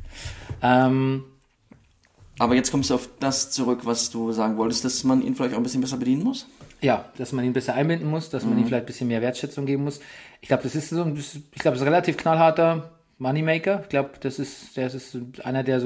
Aber jetzt kommst du auf das zurück, was du sagen wolltest, dass man ihn vielleicht auch ein bisschen besser bedienen muss? Ja, dass man ihn besser einbinden muss, dass man ihm vielleicht ein bisschen mehr Wertschätzung geben muss. Ich glaube, das ist ein relativ knallharter Moneymaker. Ich glaube, das ist einer, der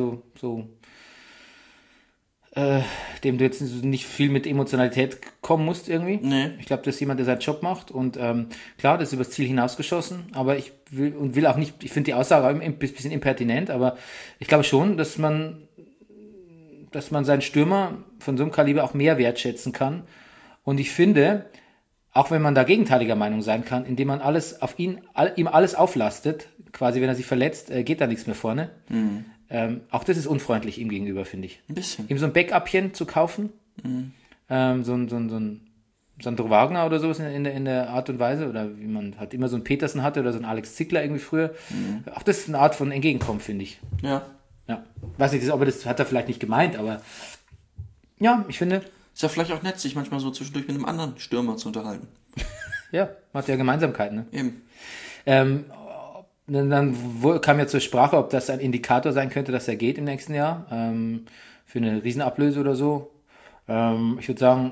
dem du jetzt nicht viel mit Emotionalität kommen musst irgendwie. Nee. Ich glaube, das ist jemand, der seinen Job macht und klar, das ist übers Ziel hinausgeschossen, aber ich will auch nicht, ich finde die Aussage ein bisschen impertinent, aber ich glaube schon, dass man seinen Stürmer von so einem Kaliber auch mehr wertschätzen kann. Und ich finde, auch wenn man da gegenteiliger Meinung sein kann, indem man ihm alles auflastet, quasi wenn er sich verletzt, geht da nichts mehr vorne. Auch das ist unfreundlich ihm gegenüber, finde ich. Ein bisschen. Ihm so ein Backupchen zu kaufen, so ein Sandro Wagner oder sowas in der Art und Weise, oder wie man halt immer so einen Petersen hatte oder so einen Alex Ziegler irgendwie früher. Auch das ist eine Art von Entgegenkommen, finde ich. Ja. Ja. Weiß nicht, ob das hat er vielleicht nicht gemeint, aber ja, ich finde. Ist ja vielleicht auch nett, sich manchmal so zwischendurch mit einem anderen Stürmer zu unterhalten. Ja, hat ja Gemeinsamkeiten, ne? Eben. Dann kam ja zur Sprache, ob das ein Indikator sein könnte, dass er geht im nächsten Jahr, für eine Riesenablöse oder so. Ich würde sagen,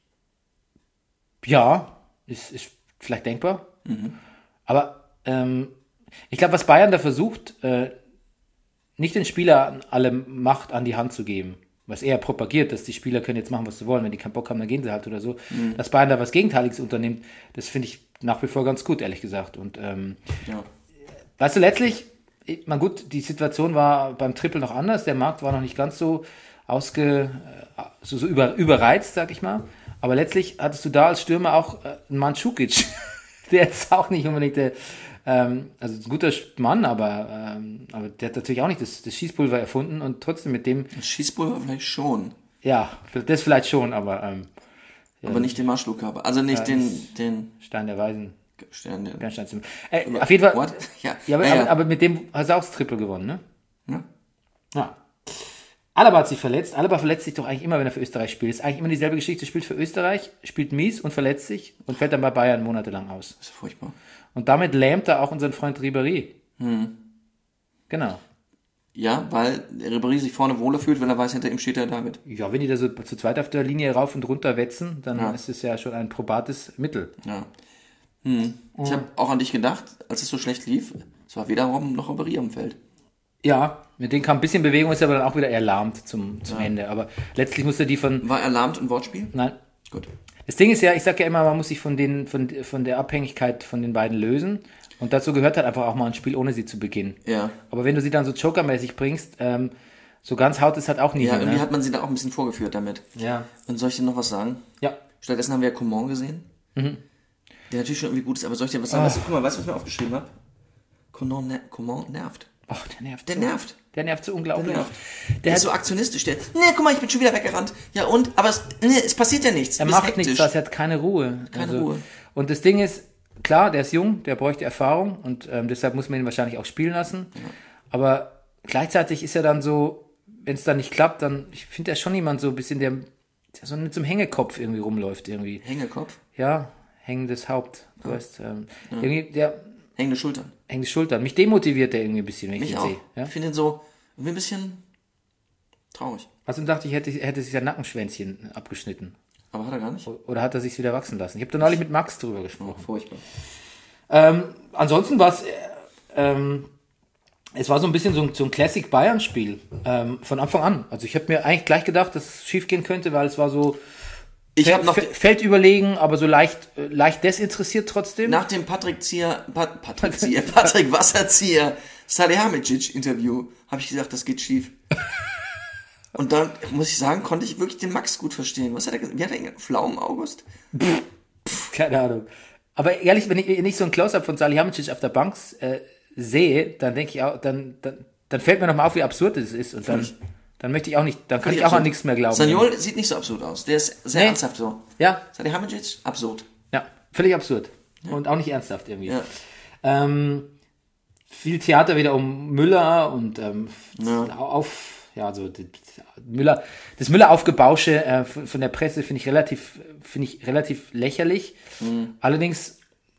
ja, ist vielleicht denkbar. Aber ich glaube, was Bayern da versucht, nicht den Spielern alle Macht an die Hand zu geben, was er propagiert, dass die Spieler können jetzt machen, was sie wollen, wenn die keinen Bock haben, dann gehen sie halt oder so. Dass Bayern da was Gegenteiliges unternimmt, das finde ich nach wie vor ganz gut, ehrlich gesagt. Und weißt du, letztlich, die Situation war beim Triple noch anders, der Markt war noch nicht ganz so überreizt, sag ich mal. Aber letztlich hattest du da als Stürmer auch einen Mandzukic, der jetzt auch nicht unbedingt also ein guter Mann, aber der hat natürlich auch nicht das Schießpulver erfunden und trotzdem mit dem... Das Schießpulver vielleicht schon. Ja, das vielleicht schon, aber... aber nicht den Marschflugkörper, also nicht den Stein der Weisen. Stern der... Auf jeden Fall... What? Ja, aber mit dem hast du auch das Triple gewonnen, ne? Ja. Alaba hat sich verletzt. Alaba verletzt sich doch eigentlich immer, wenn er für Österreich spielt. Ist eigentlich immer dieselbe Geschichte. Spielt für Österreich, spielt mies und verletzt sich und fällt dann bei Bayern monatelang aus. Das ist furchtbar. Und damit lähmt er auch unseren Freund Ribéry. Genau. Ja, weil Ribéry sich vorne wohler fühlt, wenn er weiß, hinter ihm steht der David. Ja, wenn die da so zu zweit auf der Linie rauf und runter wetzen, dann ist es ja schon ein probates Mittel. Ja. Ich habe auch an dich gedacht, als es so schlecht lief. Es war weder Robben noch Ribéry am Feld. Ja, mit denen kam ein bisschen Bewegung, ist aber dann auch wieder erlahmt zum Ende. Aber letztlich musste die von... War erlahmt ein Wortspiel? Nein. Gut. Das Ding ist ja, ich sag ja immer, man muss sich von der Abhängigkeit von den beiden lösen. Und dazu gehört halt einfach auch mal ein Spiel, ohne sie zu beginnen. Ja. Aber wenn du sie dann so jokermäßig bringst, so ganz haut es halt auch nie. Ja, irgendwie hat man sie da auch ein bisschen vorgeführt damit. Ja. Und soll ich dir noch was sagen? Ja. Stattdessen haben wir ja Coman gesehen. Der natürlich schon irgendwie gut ist, aber soll ich dir was sagen? Guck mal, weißt du, was ich mir aufgeschrieben habe? Coman nervt. Oh, der nervt. Der nervt so unglaublich. Der ist so aktionistisch. Guck mal, ich bin schon wieder weggerannt. Ja und? Aber es passiert ja nichts. Er macht nichts, er hat keine Ruhe. Keine Ruhe. Und das Ding ist, klar, der ist jung, der bräuchte Erfahrung und deshalb muss man ihn wahrscheinlich auch spielen lassen. Ja. Aber gleichzeitig ist er dann so, wenn es dann nicht klappt, dann, ich finde, er ist schon jemand so ein bisschen, der so mit so einem Hängekopf irgendwie rumläuft. Irgendwie. Hängekopf? Ja, hängendes Haupt. Du weißt, irgendwie, der... Hängende Schultern. Hängende Schultern. Mich demotiviert der irgendwie ein bisschen, wenn ich ihn sehe. Ja? Ich finde ihn so irgendwie ein bisschen traurig. Also dachte ich, hätte sich sein Nackenschwänzchen abgeschnitten. Aber hat er gar nicht. Oder hat er sich wieder wachsen lassen? Ich habe da neulich mit Max drüber gesprochen. Oh, furchtbar. Ansonsten war es war so ein bisschen so ein Classic Bayern-Spiel. Von Anfang an. Also ich habe mir eigentlich gleich gedacht, dass es schief gehen könnte, weil es war so Feldüberlegen, aber so leicht desinteressiert trotzdem. Nach dem Patrick Wasserzieher Salihamidzic Interview habe ich gesagt, das geht schief. Und dann, muss ich sagen, konnte ich wirklich den Max gut verstehen. Was hat er gesagt? Wie hat er gesagt? Pflaumen August? Keine Ahnung. Aber ehrlich, wenn ich nicht so ein Close-Up von Salihamidzic auf der Bank sehe, dann denke ich auch, dann fällt mir nochmal auf, wie absurd es ist. Und dann dann möchte ich auch nicht, dann kann ich auch an nichts mehr glauben. Zaniol sieht nicht so absurd aus. Der ist sehr ernsthaft so. Ja. Salihamidzic, absurd. Ja, völlig absurd. Und auch nicht ernsthaft irgendwie. Ja. Viel Theater wieder um Müller und das Müller-Aufgebausche von der Presse finde ich relativ lächerlich. Allerdings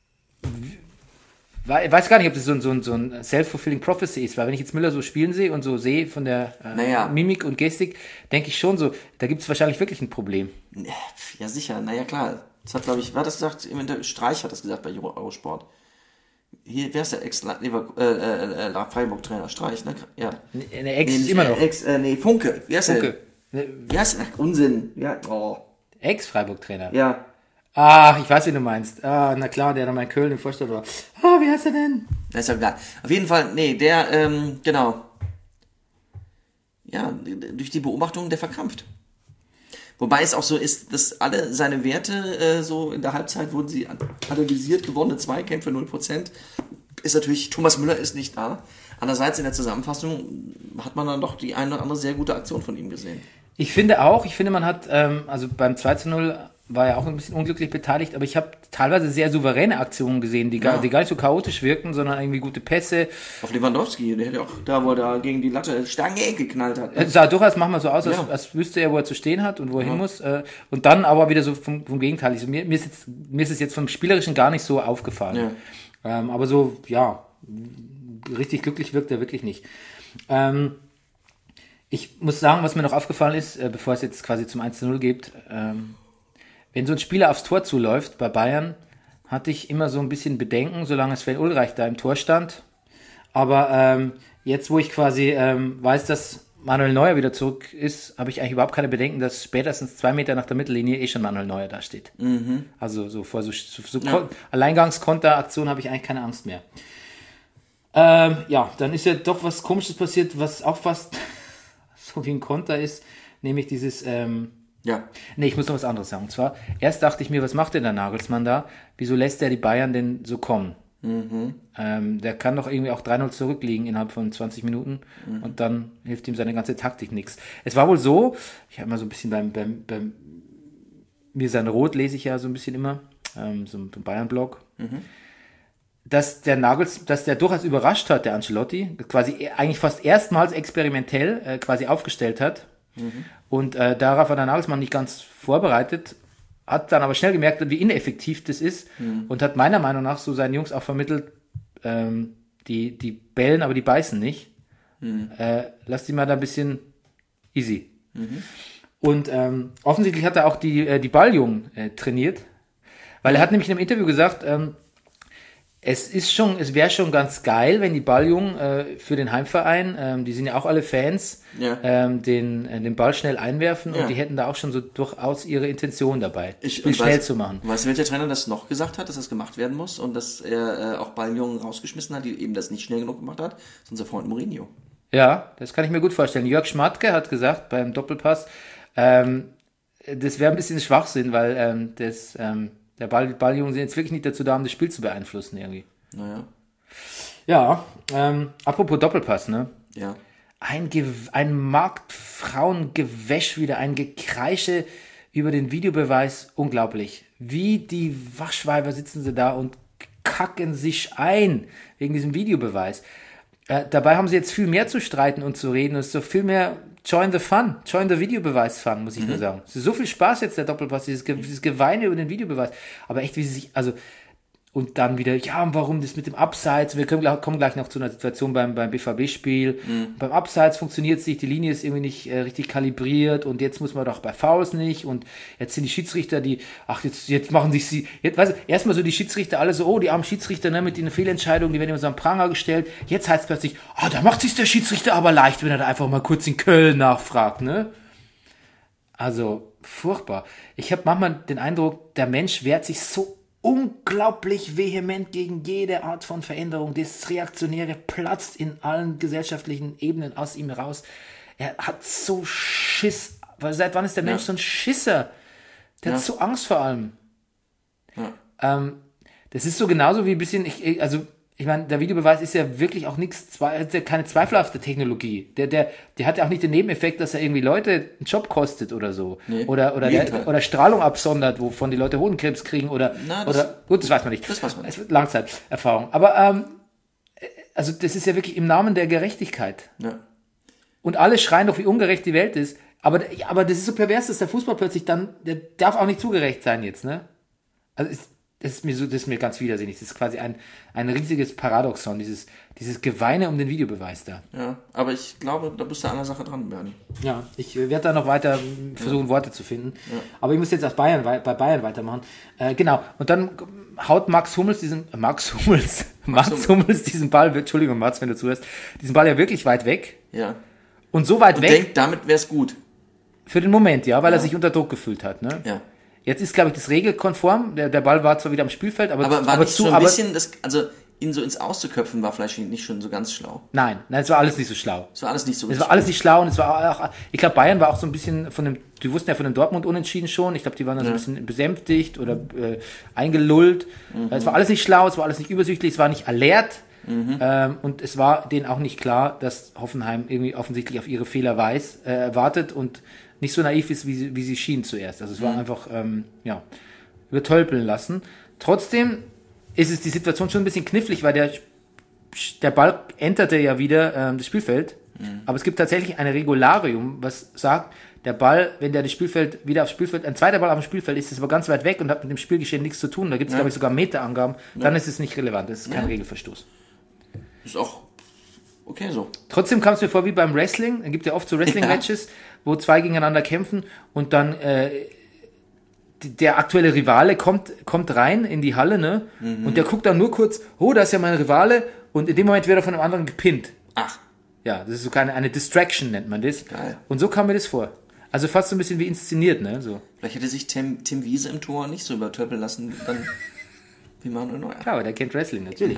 weiß gar nicht, ob das so ein self-fulfilling prophecy ist, weil wenn ich jetzt Müller so spielen sehe und so sehe von der Mimik und Gestik, denke ich schon so, da gibt es wahrscheinlich wirklich ein Problem. Ja, sicher, naja, klar. Das hat, glaube ich, wer hat das gesagt? Streich hat das gesagt bei Eurosport. Hier, wer ist der Freiburg-Trainer? Streich, ne? Ja. Der Ex ist immer noch. Funke. Wie heißt Funke. der? Wie heißt der? Unsinn. Ja, Ex-Freiburg-Trainer. Ja. Ich weiß, wie du meinst. Na klar, der noch mal in Köln im Vorstand war. Wie heißt er denn? Das ist ja egal. Auf jeden Fall, genau. Ja, durch die Beobachtung, der verkrampft. Wobei es auch so ist, dass alle seine Werte so in der Halbzeit wurden sie analysiert, gewonnene Zweikämpfe 0%. Ist natürlich, Thomas Müller ist nicht da. Andererseits in der Zusammenfassung hat man dann doch die eine oder andere sehr gute Aktion von ihm gesehen. Ich finde, man hat, also beim 2:0 war er auch ein bisschen unglücklich beteiligt, aber ich habe teilweise sehr souveräne Aktionen gesehen, die gar nicht so chaotisch wirkten, sondern irgendwie gute Pässe. Auf Lewandowski, der hätte auch da, wo er da gegen die Latte Stange geknallt hat. Es sah durchaus manchmal so aus, als wüsste er, wo er zu stehen hat und wo er hin muss. Und dann aber wieder so vom Gegenteil. Also mir ist es jetzt vom Spielerischen gar nicht so aufgefallen. Ja. Aber so, richtig glücklich wirkt er wirklich nicht. Ich muss sagen, was mir noch aufgefallen ist, bevor es jetzt quasi zum 1:0 geht, wenn so ein Spieler aufs Tor zuläuft bei Bayern, hatte ich immer so ein bisschen Bedenken, solange Sven Ulreich da im Tor stand. Aber jetzt, wo ich quasi weiß, dass Manuel Neuer wieder zurück ist, habe ich eigentlich überhaupt keine Bedenken, dass spätestens 2 Meter nach der Mittellinie schon Manuel Neuer da steht. Mhm. Also so vor so Alleingangskonteraktion habe ich eigentlich keine Angst mehr. Dann ist ja doch was Komisches passiert, was auch fast so wie ein Konter ist, nämlich dieses... ich muss noch was anderes sagen. Und zwar, erst dachte ich mir, was macht denn der Nagelsmann da? Wieso lässt der die Bayern denn so kommen? Mhm. Der kann doch irgendwie auch 3:0 zurückliegen innerhalb von 20 Minuten und dann hilft ihm seine ganze Taktik nichts. Es war wohl so, ich habe mal so ein bisschen beim Mir sein Rot lese ich ja so ein bisschen immer, so ein Bayern-Blog, dass der durchaus überrascht hat, der Ancelotti, quasi eigentlich fast erstmals experimentell quasi aufgestellt hat. Und darauf war der Nagelsmann nicht ganz vorbereitet, hat dann aber schnell gemerkt, wie ineffektiv das ist und hat meiner Meinung nach so seinen Jungs auch vermittelt, die bellen, aber die beißen nicht. Lass die mal da ein bisschen easy. Und offensichtlich hat er auch die Balljungen trainiert, weil er hat nämlich in einem Interview gesagt, es wäre schon ganz geil, wenn die Balljungen für den Heimverein, die sind ja auch alle Fans, den Ball schnell einwerfen und die hätten da auch schon so durchaus ihre Intention dabei, schnell zu machen. Weißt du, welcher Trainer das noch gesagt hat, dass das gemacht werden muss und dass er auch Balljungen rausgeschmissen hat, die eben das nicht schnell genug gemacht hat? Das ist unser Freund Mourinho. Ja, das kann ich mir gut vorstellen. Jörg Schmatke hat gesagt beim Doppelpass, das wäre ein bisschen Schwachsinn, weil der Balljungen sind jetzt wirklich nicht dazu da, um das Spiel zu beeinflussen irgendwie. Naja. Ja, apropos Doppelpass, ne? Ja. Ein Marktfrauengewäsch wieder, ein Gekreische über den Videobeweis, unglaublich. Wie die Waschweiber sitzen sie da und kacken sich ein wegen diesem Videobeweis. Dabei haben sie jetzt viel mehr zu streiten und zu reden. Es ist so viel mehr join the Videobeweis-Fun, muss ich nur sagen. Es ist so viel Spaß jetzt, der Doppelpass, dieses Geweine über den Videobeweis. Aber echt, wie sie sich, und dann wieder, warum das mit dem Abseits? Wir kommen gleich noch zu einer Situation beim BVB-Spiel. Beim Abseits funktioniert es nicht, die Linie ist irgendwie nicht richtig kalibriert und jetzt muss man doch bei Fouls nicht und jetzt sind die Schiedsrichter, jetzt machen sich erstmal so die Schiedsrichter alle so, die armen Schiedsrichter, ne, mit den Fehlentscheidungen, die werden immer so am Pranger gestellt. Jetzt heißt es plötzlich, da macht sich der Schiedsrichter aber leicht, wenn er da einfach mal kurz in Köln nachfragt, ne? Also, furchtbar. Ich habe manchmal den Eindruck, der Mensch wehrt sich so unglaublich vehement gegen jede Art von Veränderung. Das Reaktionäre platzt in allen gesellschaftlichen Ebenen aus ihm raus. Er hat so Schiss. Weil seit wann ist der Mensch so ein Schisser? Der hat so Angst vor allem. Ja. Das ist so genauso wie ein bisschen, ich meine, der Videobeweis ist ja wirklich auch nichts, ist ja keine zweifelhafte Technologie. Der hat ja auch nicht den Nebeneffekt, dass er irgendwie Leute einen Job kostet oder so. Nee, oder Strahlung absondert, wovon die Leute Hodenkrebs kriegen gut, das weiß man nicht. Das weiß man nicht. Langzeiterfahrung. Aber, also das ist ja wirklich im Namen der Gerechtigkeit. Ja. Und alle schreien doch, wie ungerecht die Welt ist. Aber das ist so pervers, dass der Fußball plötzlich dann, der darf auch nicht zugerecht sein jetzt, ne? Also das ist mir ganz widersinnig. Das ist quasi ein riesiges Paradoxon, dieses Geweine um den Videobeweis da. Ja, aber ich glaube, da bist du an der Sache dran, Bernie. Ja, ich werde da noch weiter versuchen, Worte zu finden. Ja. Aber ich muss jetzt bei Bayern weitermachen. Genau. Und dann haut Max Hummels diesen Ball, Entschuldigung, Mats, wenn du zuhörst, diesen Ball ja wirklich weit weg. Ja. Und so weit weg. Und denkt, damit wäre es gut. Für den Moment, ja, weil er sich unter Druck gefühlt hat, ne? Ja. Jetzt ist, glaube ich, das regelkonform. Der Ball war zwar wieder am Spielfeld, aber ein bisschen, ihn so ins Auszuköpfen war vielleicht nicht schon so ganz schlau. Nein, es war alles nicht so schlau. Es war alles nicht schlau und es war auch, ich glaube, Bayern war auch so ein bisschen die wussten ja von dem Dortmund Unentschieden schon. Ich glaube, die waren da so ein bisschen besänftigt oder eingelullt. Es war alles nicht schlau, es war alles nicht übersichtlich, es war nicht alert. Und es war denen auch nicht klar, dass Hoffenheim irgendwie offensichtlich auf ihre Fehler wartet und nicht so naiv ist, wie sie schien zuerst. Also es war einfach, übertölpeln lassen. Trotzdem ist es die Situation schon ein bisschen knifflig, weil der Ball enterte ja wieder das Spielfeld. Aber es gibt tatsächlich ein Regularium, was sagt, der Ball, wenn der wieder aufs Spielfeld, ein zweiter Ball auf dem Spielfeld ist aber ganz weit weg und hat mit dem Spielgeschehen nichts zu tun. Da gibt es, glaube ich, sogar Meterangaben. Dann ist es nicht relevant. Das ist kein Regelverstoß. Ist auch okay so. Trotzdem kam es mir vor wie beim Wrestling. Es gibt ja oft so Wrestling-Matches, wo zwei gegeneinander kämpfen und dann der aktuelle Rivale kommt rein in die Halle, ne? Und der guckt dann nur kurz, da ist ja mein Rivale, und in dem Moment wird er von einem anderen gepinnt. Ach. Ja, das ist so eine Distraction, nennt man das. Geil. Und so kam mir das vor. Also fast so ein bisschen wie inszeniert, ne? So. Vielleicht hätte sich Tim Wiese im Tor nicht so übertöppeln lassen, dann wie Manuel Neuer. Klar, aber der kennt Wrestling, natürlich.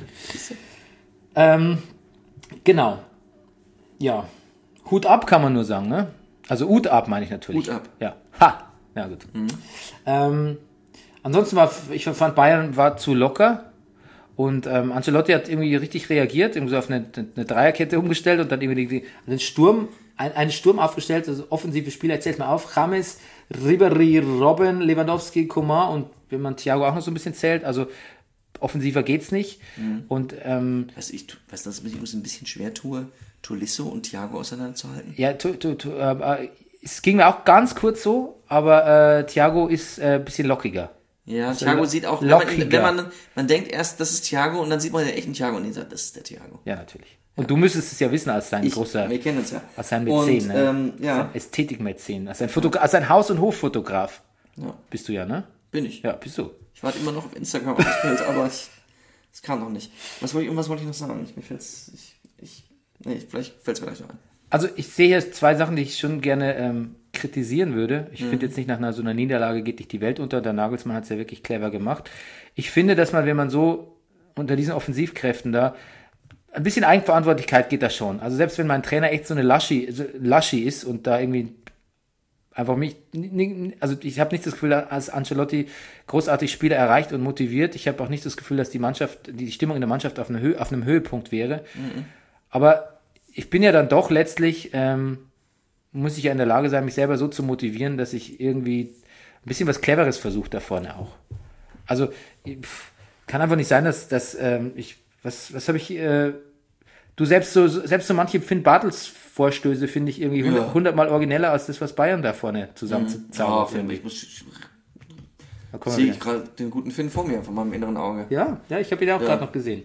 Genau. Ja. Hut ab, kann man nur sagen, ne? Also Hut ab, meine ich natürlich. Hut ab. Ja. Ha! Ja, gut. Ansonsten ich fand, Bayern war zu locker und Ancelotti hat irgendwie richtig reagiert, irgendwie so auf eine Dreierkette umgestellt und dann irgendwie einen Sturm aufgestellt, also offensive Spieler, erzählt mal auf, James, Ribéry, Robben, Lewandowski, Coman und wenn man Thiago auch noch so ein bisschen zählt, also offensiver geht's nicht. Und dass ich es ein bisschen schwer tue, Tolisso und Thiago auseinanderzuhalten. Ja, es ging mir auch ganz kurz so, aber Thiago ist ein bisschen lockiger. Ja, Thiago sieht auch, wenn man denkt erst, das ist Thiago und dann sieht man den echten Thiago und sagt, das ist der Thiago. Ja, natürlich. Und du müsstest es ja wissen als sein großer, wir kennen uns ja. Als sein Mäzen, ja. Ästhetikmäzen, als ein Haus- und Hoffotograf. Ja. Bist du ja, ne? Bin ich. Ja, bist du. Ich warte immer noch auf Instagram auf das Bild, aber es kam noch nicht. Was wollte ich noch sagen? Vielleicht fällt es mir gleich noch ein. Also ich sehe hier zwei Sachen, die ich schon gerne kritisieren würde. Ich finde jetzt nicht, nach so einer Niederlage geht nicht die Welt unter. Der Nagelsmann hat es ja wirklich clever gemacht. Ich finde, dass man, wenn man so unter diesen Offensivkräften da, ein bisschen Eigenverantwortlichkeit geht da schon. Also selbst wenn mein Trainer echt so eine Laschi ist und da irgendwie einfach also ich habe nicht das Gefühl, dass Ancelotti großartig Spieler erreicht und motiviert. Ich habe auch nicht das Gefühl, dass die Stimmung in der Mannschaft auf einem Höhepunkt wäre. Aber ich bin ja dann doch letztlich, muss ich ja in der Lage sein, mich selber so zu motivieren, dass ich irgendwie ein bisschen was Cleveres versuche da vorne auch. Also kann einfach nicht sein, dass was habe ich, du selbst so manche Finn Bartels Vorstöße finde ich irgendwie 100-mal origineller als das, was Bayern da vorne zusammenzaubert. Ich sehe gerade den guten Finn vor mir, von meinem inneren Auge. Ja, ich habe ihn auch gerade noch gesehen.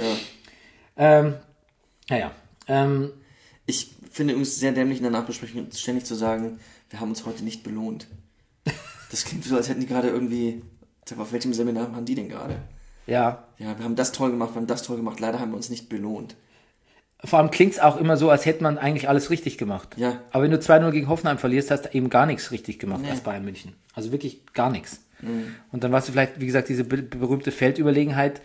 Ja. Ich finde übrigens sehr dämlich in der Nachbesprechung ständig zu sagen, wir haben uns heute nicht belohnt. Das klingt so, als hätten die gerade irgendwie, auf welchem Seminar waren die denn gerade? Ja. Ja, wir haben das toll gemacht, leider haben wir uns nicht belohnt. Vor allem klingt es auch immer so, als hätte man eigentlich alles richtig gemacht. Ja. Aber wenn du 2-0 gegen Hoffenheim verlierst, hast du eben gar nichts richtig gemacht als Bayern München. Also wirklich gar nichts. Und dann warst du vielleicht, wie gesagt, diese berühmte Feldüberlegenheit.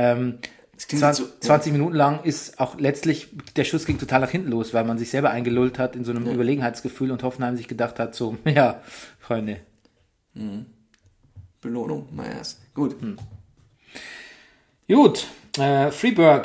20 Minuten lang ist auch letztlich, der Schuss ging total nach hinten los, weil man sich selber eingelullt hat in so einem Überlegenheitsgefühl und Hoffenheim sich gedacht hat, so, ja, Freunde. Belohnung, mal erst. Gut. Gut, Freiburg.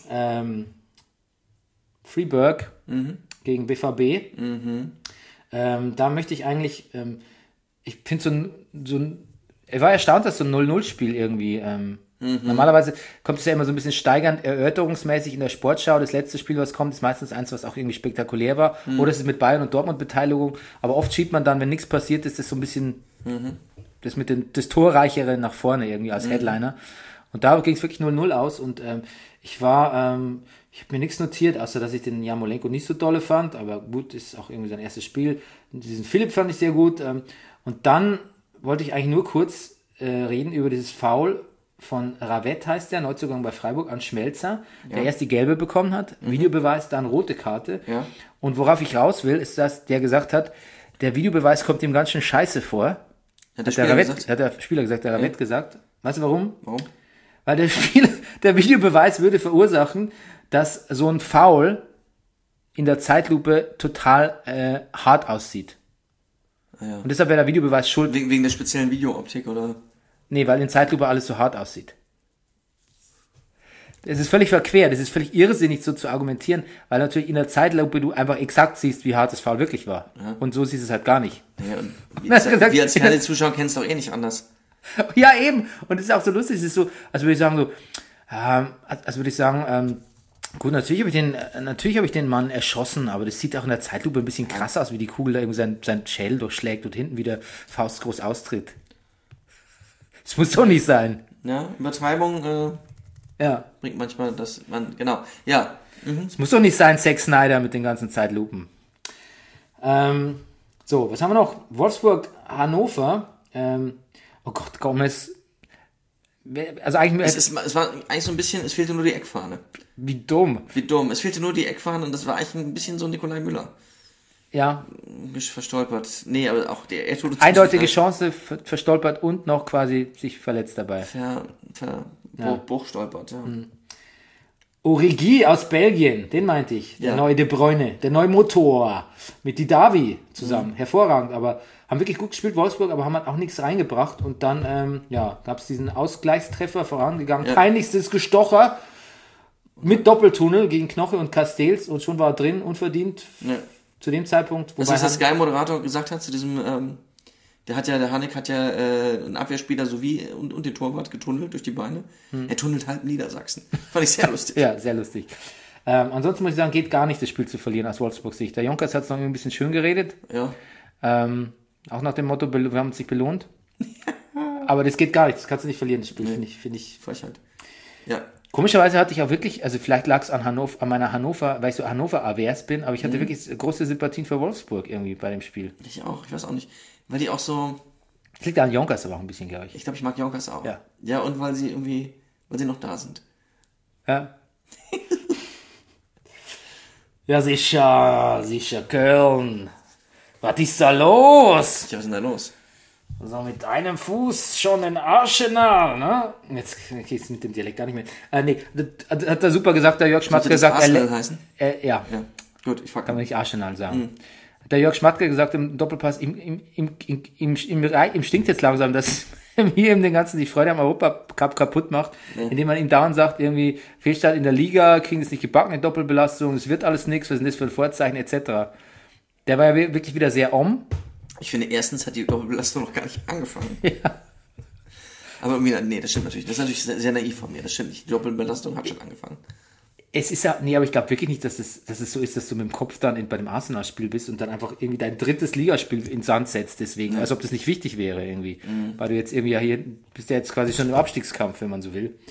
Freiburg gegen BVB. Da möchte ich eigentlich, ich finde ich war erstaunt, dass so ein 0-0-Spiel irgendwie, normalerweise kommt es ja immer so ein bisschen steigernd, erörterungsmäßig in der Sportschau. Das letzte Spiel, was kommt, ist meistens eins, was auch irgendwie spektakulär war. Oder es ist mit Bayern und Dortmund Beteiligung. Aber oft schiebt man dann, wenn nichts passiert, ist das so ein bisschen das Torreichere nach vorne irgendwie als Headliner. Und da ging es wirklich 0-0 aus und ich habe mir nichts notiert, außer dass ich den Jarmolenko nicht so dolle fand, aber gut, ist auch irgendwie sein erstes Spiel. Diesen Philipp fand ich sehr gut und dann wollte ich eigentlich nur kurz reden über dieses Foul von Ravet, heißt der, Neuzugang bei Freiburg, an Schmelzer, der erst die gelbe bekommen hat, Videobeweis, dann rote Karte. Ja. Und worauf ich raus will, ist, dass der gesagt hat, der Videobeweis kommt ihm ganz schön scheiße vor. Hat der Spieler gesagt, der Ravet gesagt. Weißt du warum? Warum? Weil der Videobeweis würde verursachen, dass so ein Foul in der Zeitlupe total hart aussieht. Ja. Und deshalb wäre der Videobeweis schuld. Wegen der speziellen Videooptik, oder? Nee, weil in Zeitlupe alles so hart aussieht. Es ist völlig verquert, es ist völlig irrsinnig so zu argumentieren, weil natürlich in der Zeitlupe du einfach exakt siehst, wie hart das Foul wirklich war. Ja. Und so siehst es halt gar nicht. Ja, und wir als kleine Zuschauer kennen es doch eh nicht anders. Ja, eben. Und es ist auch so lustig, es ist so, also würde ich sagen, gut, natürlich habe ich den Mann erschossen, aber das sieht auch in der Zeitlupe ein bisschen krass aus, wie die Kugel da irgendwie sein Schädel durchschlägt und hinten wieder faustgroß austritt. Das muss doch nicht sein. Ja, Übertreibung bringt manchmal das, genau, ja. Es muss doch nicht sein, Zack Snyder mit den ganzen Zeitlupen. So, was haben wir noch? Wolfsburg, Hannover, oh Gott, Gomez. Also eigentlich es war eigentlich so ein bisschen, es fehlte nur die Eckfahne. Wie dumm. Es fehlte nur die Eckfahne und das war eigentlich ein bisschen so Nikolai Müller. Ja. Verstolpert. Nee, aber auch er tut eindeutige Chance verstolpert und noch quasi sich verletzt dabei. Bruchstolpert, ja. Origi aus Belgien, den meinte ich. Der neue De Bruyne, der neue Motor. Mit Didavi zusammen. Hervorragend, aber haben wirklich gut gespielt, Wolfsburg, aber haben halt auch nichts reingebracht. Und dann, gab es diesen Ausgleichstreffer vorangegangen. Ja. Peinlichstes Gestocher mit Doppeltunnel gegen Knoche und Castells und schon war er drin, unverdient. Ja. Zu dem Zeitpunkt. Das ist, was der Sky-Moderator gesagt hat zu diesem, der Hanek hat ja einen Abwehrspieler sowie und den Torwart getunnelt durch die Beine. Er tunnelt halb Niedersachsen. Fand ich sehr lustig. Ja, sehr lustig. Ansonsten muss ich sagen, geht gar nicht, das Spiel zu verlieren aus Wolfsburgs Sicht. Der Jonkers hat es noch ein bisschen schön geredet. Ja. Auch nach dem Motto, wir haben uns nicht belohnt. Aber das geht gar nicht, das kannst du nicht verlieren, das Spiel, finde ich. Frechheit. Ja. Komischerweise hatte ich auch wirklich, also vielleicht lag es an meiner Hannover, weil ich so Hannover-avers bin, aber ich hatte wirklich große Sympathien für Wolfsburg irgendwie bei dem Spiel. Ich auch, ich weiß auch nicht. Weil die auch so... Das liegt an Jonkers aber auch ein bisschen, glaube ich. Ich glaube, ich mag Jonkers auch. Ja. Ja, und weil sie noch da sind. Ja. Ja, sicher, Köln. Was ist da los? Ja, was ist denn da los? So mit einem Fuß schon in Arsenal, ne? Jetzt geht's mit dem Dialekt gar nicht mehr. Nee, das hat er super gesagt, der Jörg Schmatke gesagt. Arsenal heißen? Ja. Gut, ich frage. Kann man nicht Arsenal sagen. Der Jörg Schmatke gesagt im Doppelpass, ihm stinkt jetzt langsam, dass mir ihm den ganzen die Freude am Europacup kaputt macht, indem man ihm dauernd sagt, irgendwie Fehlstart in der Liga, kriegen es nicht gebacken, eine Doppelbelastung, es wird alles nichts, was sind das für ein Vorzeichen, etc. Der war ja wirklich wieder sehr Ich finde, erstens hat die Doppelbelastung noch gar nicht angefangen. Ja. Aber nee, das stimmt natürlich. Das ist natürlich sehr, sehr naiv von mir. Das stimmt nicht. Die Doppelbelastung hat schon angefangen. Es ist ja, nee, aber ich glaube wirklich nicht, dass es so ist, dass du mit dem Kopf dann bei dem Arsenal-Spiel bist und dann einfach irgendwie dein drittes Ligaspiel in Sand setzt, deswegen, als ob das nicht wichtig wäre irgendwie. Weil du jetzt irgendwie hier bist ja jetzt quasi schon im Abstiegskampf, wenn man so will.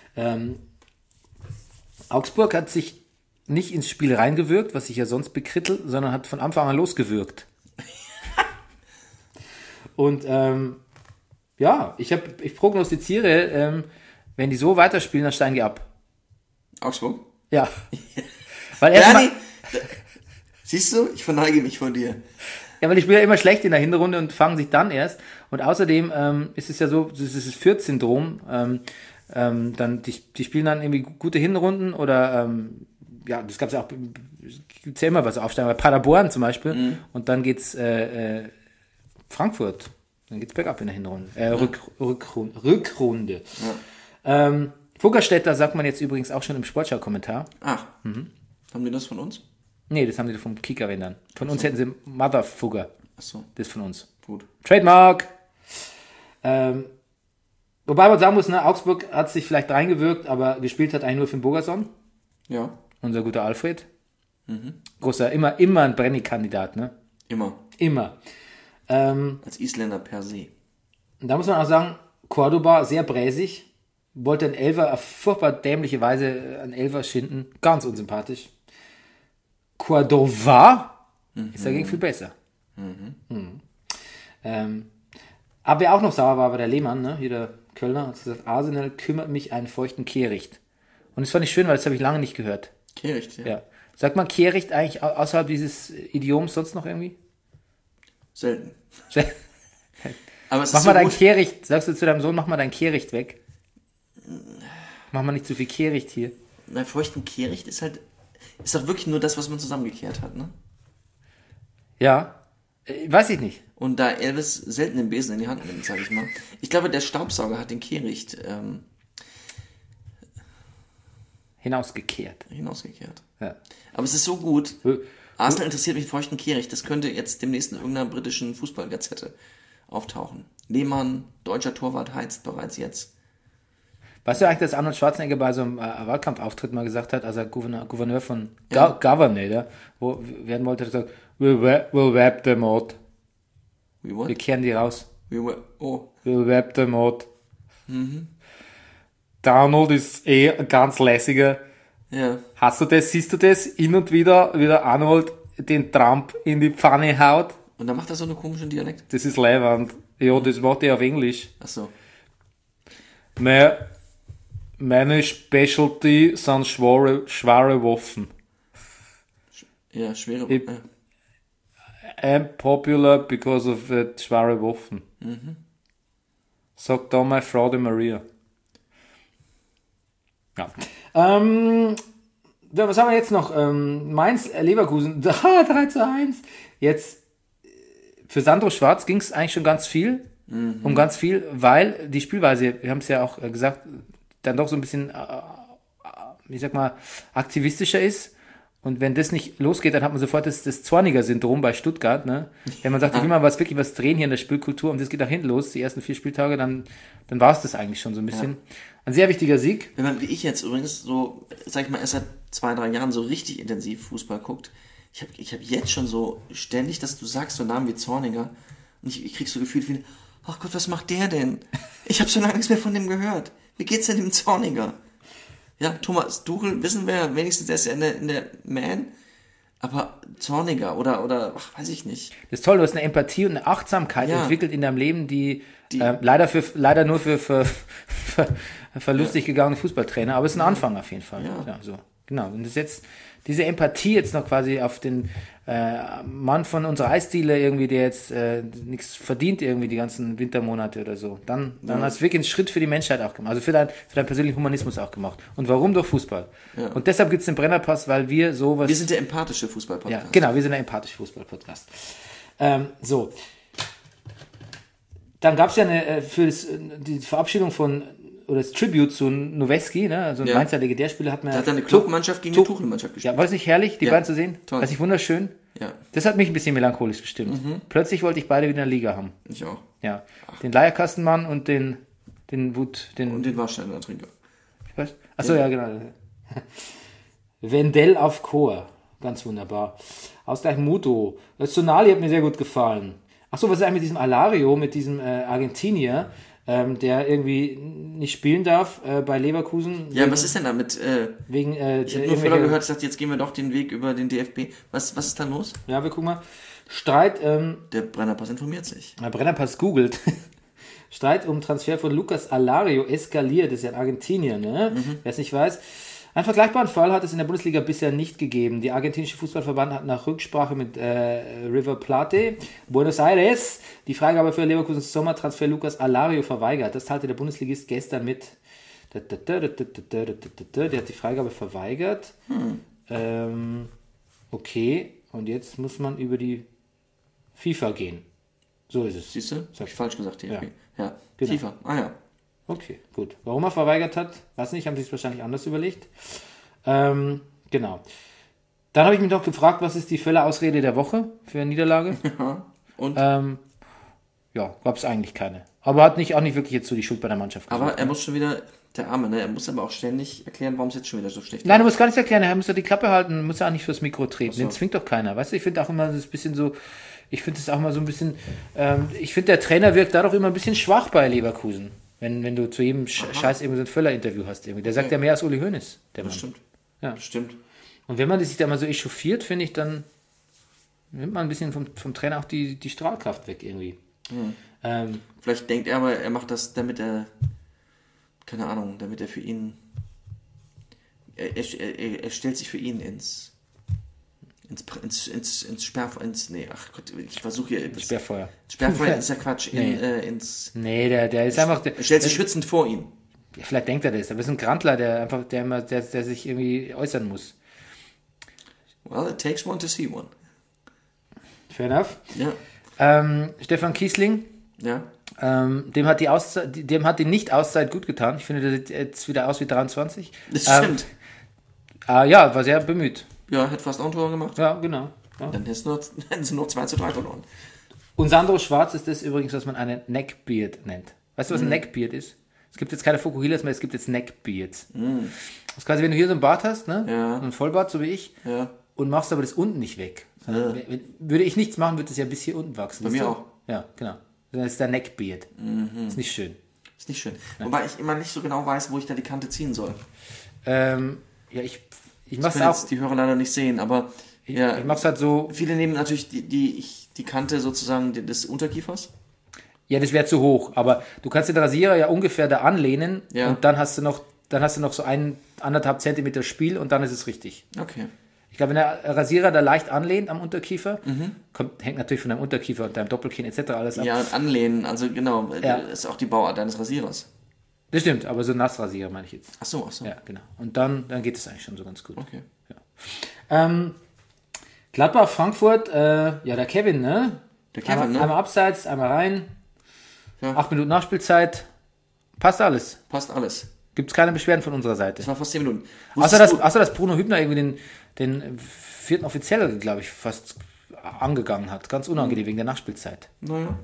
Augsburg hat sich nicht ins Spiel reingewirkt, was ich ja sonst bekrittel, sondern hat von Anfang an losgewirkt. Und ich prognostiziere, wenn die so weiterspielen, dann steigen die ab. Augsburg? Ja. Weil erstmal. Siehst du, ich verneige mich vor dir. Ja, weil ich spiele ja immer schlecht in der Hinrunde und fangen sich dann erst. Und außerdem ist es ja so, das ist das Fürth-Syndrom. Dann die spielen dann irgendwie gute Hinrunden oder das gab's ja auch, gibt's ja immer was aufsteigen, bei Paderborn zum Beispiel. Und dann geht's Frankfurt. Dann geht's bergab in der Hinrunde. Rückrunde. Fuggerstädter sagt man jetzt übrigens auch schon im Sportschau-Kommentar. Ach, haben die das von uns? Nee, das haben die vom Kicker, wenn dann. Von uns hätten sie Motherfugger. Achso, Das ist von uns. gut. Trademark! Wobei man sagen muss, ne, Augsburg hat sich vielleicht reingewirkt, aber gespielt hat eigentlich nur Finn Bogerson, Ja, unser guter Alfred. Großer, immer ein Brenny-Kandidat, ne? immer. Immer. Als Isländer per se. Da muss man auch sagen, Cordoba, sehr bräsig, wollte einen Elfer auf furchtbar dämliche Weise einen Elfer schinden, ganz unsympathisch. Cordova ist dagegen viel besser. Aber wer auch noch sauer war der Lehmann, ne? Hier der Kölner, hat gesagt, Arsenal kümmert mich einen feuchten Kehricht. Und das fand ich schön, weil das habe ich lange nicht gehört. Kehricht, ja. Ja. Sagt man Kehricht eigentlich außerhalb dieses Idioms sonst noch irgendwie? Selten. Aber es Mach ist mal so dein gut. Kehricht, sagst du zu deinem Sohn, mach mal dein Kehricht weg. Mach mal nicht zu viel Kehricht hier. Bei feuchtem Kehricht ist doch wirklich nur das, was man zusammengekehrt hat, ne? Ja, weiß ich nicht. Und da Elvis selten den Besen in die Hand nimmt, sage ich mal. Ich glaube, der Staubsauger hat den Kehricht Hinausgekehrt. hinausgekehrt. Ja. Aber es ist so gut. Arsenal interessiert mich feuchten Kehricht. Das könnte jetzt demnächst in irgendeiner britischen Fußballgazette auftauchen. Lehmann, deutscher Torwart, heizt bereits jetzt. Weißt du eigentlich, dass Arnold Schwarzenegger bei so einem Wahlkampfauftritt mal gesagt hat, als er Gouverneur von Governor, wo werden wollte, hat er gesagt, we'll wipe them out. We what? Wir kehren die raus. Oh. We'll wipe them out. Der Arnold ist ein ganz lässiger. Ja. Hast du das, siehst du das? Hin und wieder, wie der Arnold den Trump in die Pfanne haut. Und dann macht er so einen komischen Dialekt. Das ist leiwand. Ja, das macht er auf Englisch. Achso. Meine Specialty sind schwere Waffen. Ja, schwere. Ich- I'm popular because of schwere Waffen. Sagt da meine Frau die Maria. Ja. Ja, was haben wir jetzt noch? Mainz, Leverkusen, 3:1. Jetzt, für Sandro Schwarz ging es eigentlich schon ganz viel, um ganz viel, weil die Spielweise, wir haben es ja auch gesagt, dann doch so ein bisschen, ich sag mal, aktivistischer ist. Und wenn das nicht losgeht, dann hat man sofort das Zorniger-Syndrom bei Stuttgart. Ne? Wenn man sagt, ich will mal wirklich was drehen hier in der Spielkultur und das geht nach hinten los, die ersten 4 Spieltage, dann war es das eigentlich schon so ein bisschen. Ein sehr wichtiger Sieg. Wenn man, wie ich jetzt übrigens, so, sag ich mal, erst seit 2-3 Jahren so richtig intensiv Fußball guckt, ich hab jetzt schon so ständig, dass du sagst, so Namen wie Zorniger, und ich krieg so gefühlt wie, ach Gott, was macht der denn? Ich habe schon lange nichts mehr von dem gehört. Wie geht's denn dem Zorniger? Ja, Thomas Tuchel, wissen wir, wenigstens der ist ja in der Man, aber Zorniger oder ach, weiß ich nicht. Das ist toll, du hast eine Empathie und eine Achtsamkeit Ja. entwickelt in deinem Leben, die leider nur für lustig gegangene Fußballtrainer, aber es ist ein Anfang auf jeden Fall. Ja. So. Genau. Und das jetzt, diese Empathie jetzt noch quasi auf den Mann von unserer Eisdiele irgendwie, der jetzt nichts verdient irgendwie die ganzen Wintermonate oder so, dann hast du wirklich einen Schritt für die Menschheit auch gemacht, also für deinen persönlichen Humanismus auch gemacht. Und warum? Durch Fußball. Ja. Und deshalb gibt es den Brennerpass, weil wir sowas... Wir sind der empathische Fußball-Podcast. Ja, genau, wir sind der empathische Fußball-Podcast. So. Dann gab es ja die Verabschiedung oder das Tribute zu Noweski, ne? Also ein Ja. Mainzer Legendärspieler hat man. Da hat eine Clubmannschaft gegen eine Tuchelmannschaft gespielt. Ja, war es nicht herrlich, die Ja, beiden zu sehen? toll. War es nicht wunderschön? Ja, Das hat mich ein bisschen melancholisch gestimmt. Plötzlich wollte ich beide wieder in der Liga haben. ich auch. Ja. Den Leierkastenmann und den Und den Warsteiner Trinker. Achso, ja, genau. Wendell auf Chor. Ganz wunderbar. Ausgleich Muto. Sonali hat mir sehr gut gefallen. Achso, was ist eigentlich mit diesem Alario, mit diesem Argentinier, der irgendwie nicht spielen darf bei Leverkusen? Ja, was ist denn damit? Wegen, Ich habe nur Völler gehört, sagt, jetzt gehen wir doch den Weg über den DFB. Was ist da los? Ja, wir gucken mal. Streit, Der Brennerpass informiert sich. Brennerpass googelt. Streit um Transfer von Lucas Alario eskaliert. Das ist ja ein Argentinier, ne? Wer es nicht weiß. Einen vergleichbaren Fall hat es in der Bundesliga bisher nicht gegeben. Die argentinische Fußballverband hat nach Rücksprache mit River Plate, Buenos Aires, die Freigabe für Leverkusens Sommertransfer Lucas Alario verweigert. Das teilte der Bundesligist gestern mit. Der hat die Freigabe verweigert. Okay, und jetzt muss man über die FIFA gehen. So ist es. Siehst du? Das habe ich falsch gesagt, DFB. Ja. Genau. FIFA. Ah ja. Okay, gut. Warum er verweigert hat, weiß nicht, haben sie es wahrscheinlich anders überlegt. Genau. Dann habe ich mich noch gefragt, was ist die Völler-Ausrede der Woche für eine Niederlage? Und? Ja, gab es eigentlich keine. Aber hat auch nicht wirklich jetzt so die Schuld bei der Mannschaft gesucht. Aber er muss schon wieder, der Arme, ne? Er muss aber auch ständig erklären, warum es jetzt schon wieder so schlecht Nein, du musst gar nichts erklären, er muss ja die Klappe halten, muss ja auch nicht fürs Mikro treten. Ach so. Den zwingt doch keiner. Weißt du, ich finde auch immer das bisschen so, ich finde es auch mal so ein bisschen, ich finde der Trainer wirkt da doch immer ein bisschen schwach bei Leverkusen. Wenn du zu jedem Scheiß irgendwie so ein Völler-Interview hast. Irgendwie. Der sagt ja mehr als Uli Hoeneß, der Mann. Das stimmt. Ja. Das stimmt. Und wenn man sich da mal so echauffiert, finde ich, dann nimmt man ein bisschen vom Trainer auch die Strahlkraft weg irgendwie. Vielleicht denkt er aber, er macht das, damit er, keine Ahnung, damit er für ihn, er stellt sich für ihn ins Sperrfeuer. Sperrfeuer ist ja Quatsch. Nee, der ist einfach... Er stellt sich schützend vor ihn. Vielleicht denkt er das, aber es ist ein Grantler, der sich irgendwie äußern muss. Well, it takes one to see one. Fair enough. Ja. Stefan Kiesling, Ja. dem hat die Nicht-Auszeit gut getan. Ich finde, der sieht jetzt wieder aus wie 23. Das stimmt. Ja, war sehr bemüht. Ja, hat fast auch ein Tor gemacht. Ja, genau. Ja. Dann hätten sie nur 2-3 verloren. Und Sandro Schwarz ist das übrigens, was man einen Neckbeard nennt. Weißt du, was ein Neckbeard ist? Es gibt jetzt keine Fokuhilas mehr, es gibt jetzt Neckbeards. Das ist quasi, wenn du hier so einen Bart hast, ne? Ja. So einen Vollbart, so wie ich, Ja. und machst aber das unten nicht weg. Würde ich nichts machen, würde das ja bis hier unten wachsen. Bei Siehst mir du? auch. Ja, genau. Das ist der Neckbeard. Ist nicht schön. Ist nicht schön. Wobei ich immer nicht so genau weiß, wo ich da die Kante ziehen soll. Ja, ich Das mach's können auch. jetzt die Hörer leider nicht sehen, aber ja, Ich mach's halt so. viele nehmen natürlich die Kante sozusagen des Unterkiefers. Ja, das wäre zu hoch, aber du kannst den Rasierer ja ungefähr da anlehnen Ja. und dann hast du noch so 1,5 Zentimeter Spiel und dann ist es richtig. Okay. Ich glaube, wenn der Rasierer da leicht anlehnt am Unterkiefer, hängt natürlich von deinem Unterkiefer und deinem Doppelkinn etc. alles ab. Ja, anlehnen, also genau, Ja. ist auch die Bauart deines Rasierers. Das stimmt, aber so ein Nassrasierer meine ich jetzt. Ach so. Ja, genau. Und dann geht es eigentlich schon so ganz gut. Okay. Gladbach, Frankfurt, der Kevin, ne? Der Kevin, ne? Einmal abseits, einmal rein. Ja. 8 Minuten Nachspielzeit. Passt alles. Passt alles. Gibt es keine Beschwerden von unserer Seite. Das war fast 10 Minuten. Außer Wusstest dass Bruno Hübner irgendwie den vierten Offiziellen, glaube ich, fast angegangen hat. Ganz unangenehm wegen der Nachspielzeit. du? Naja.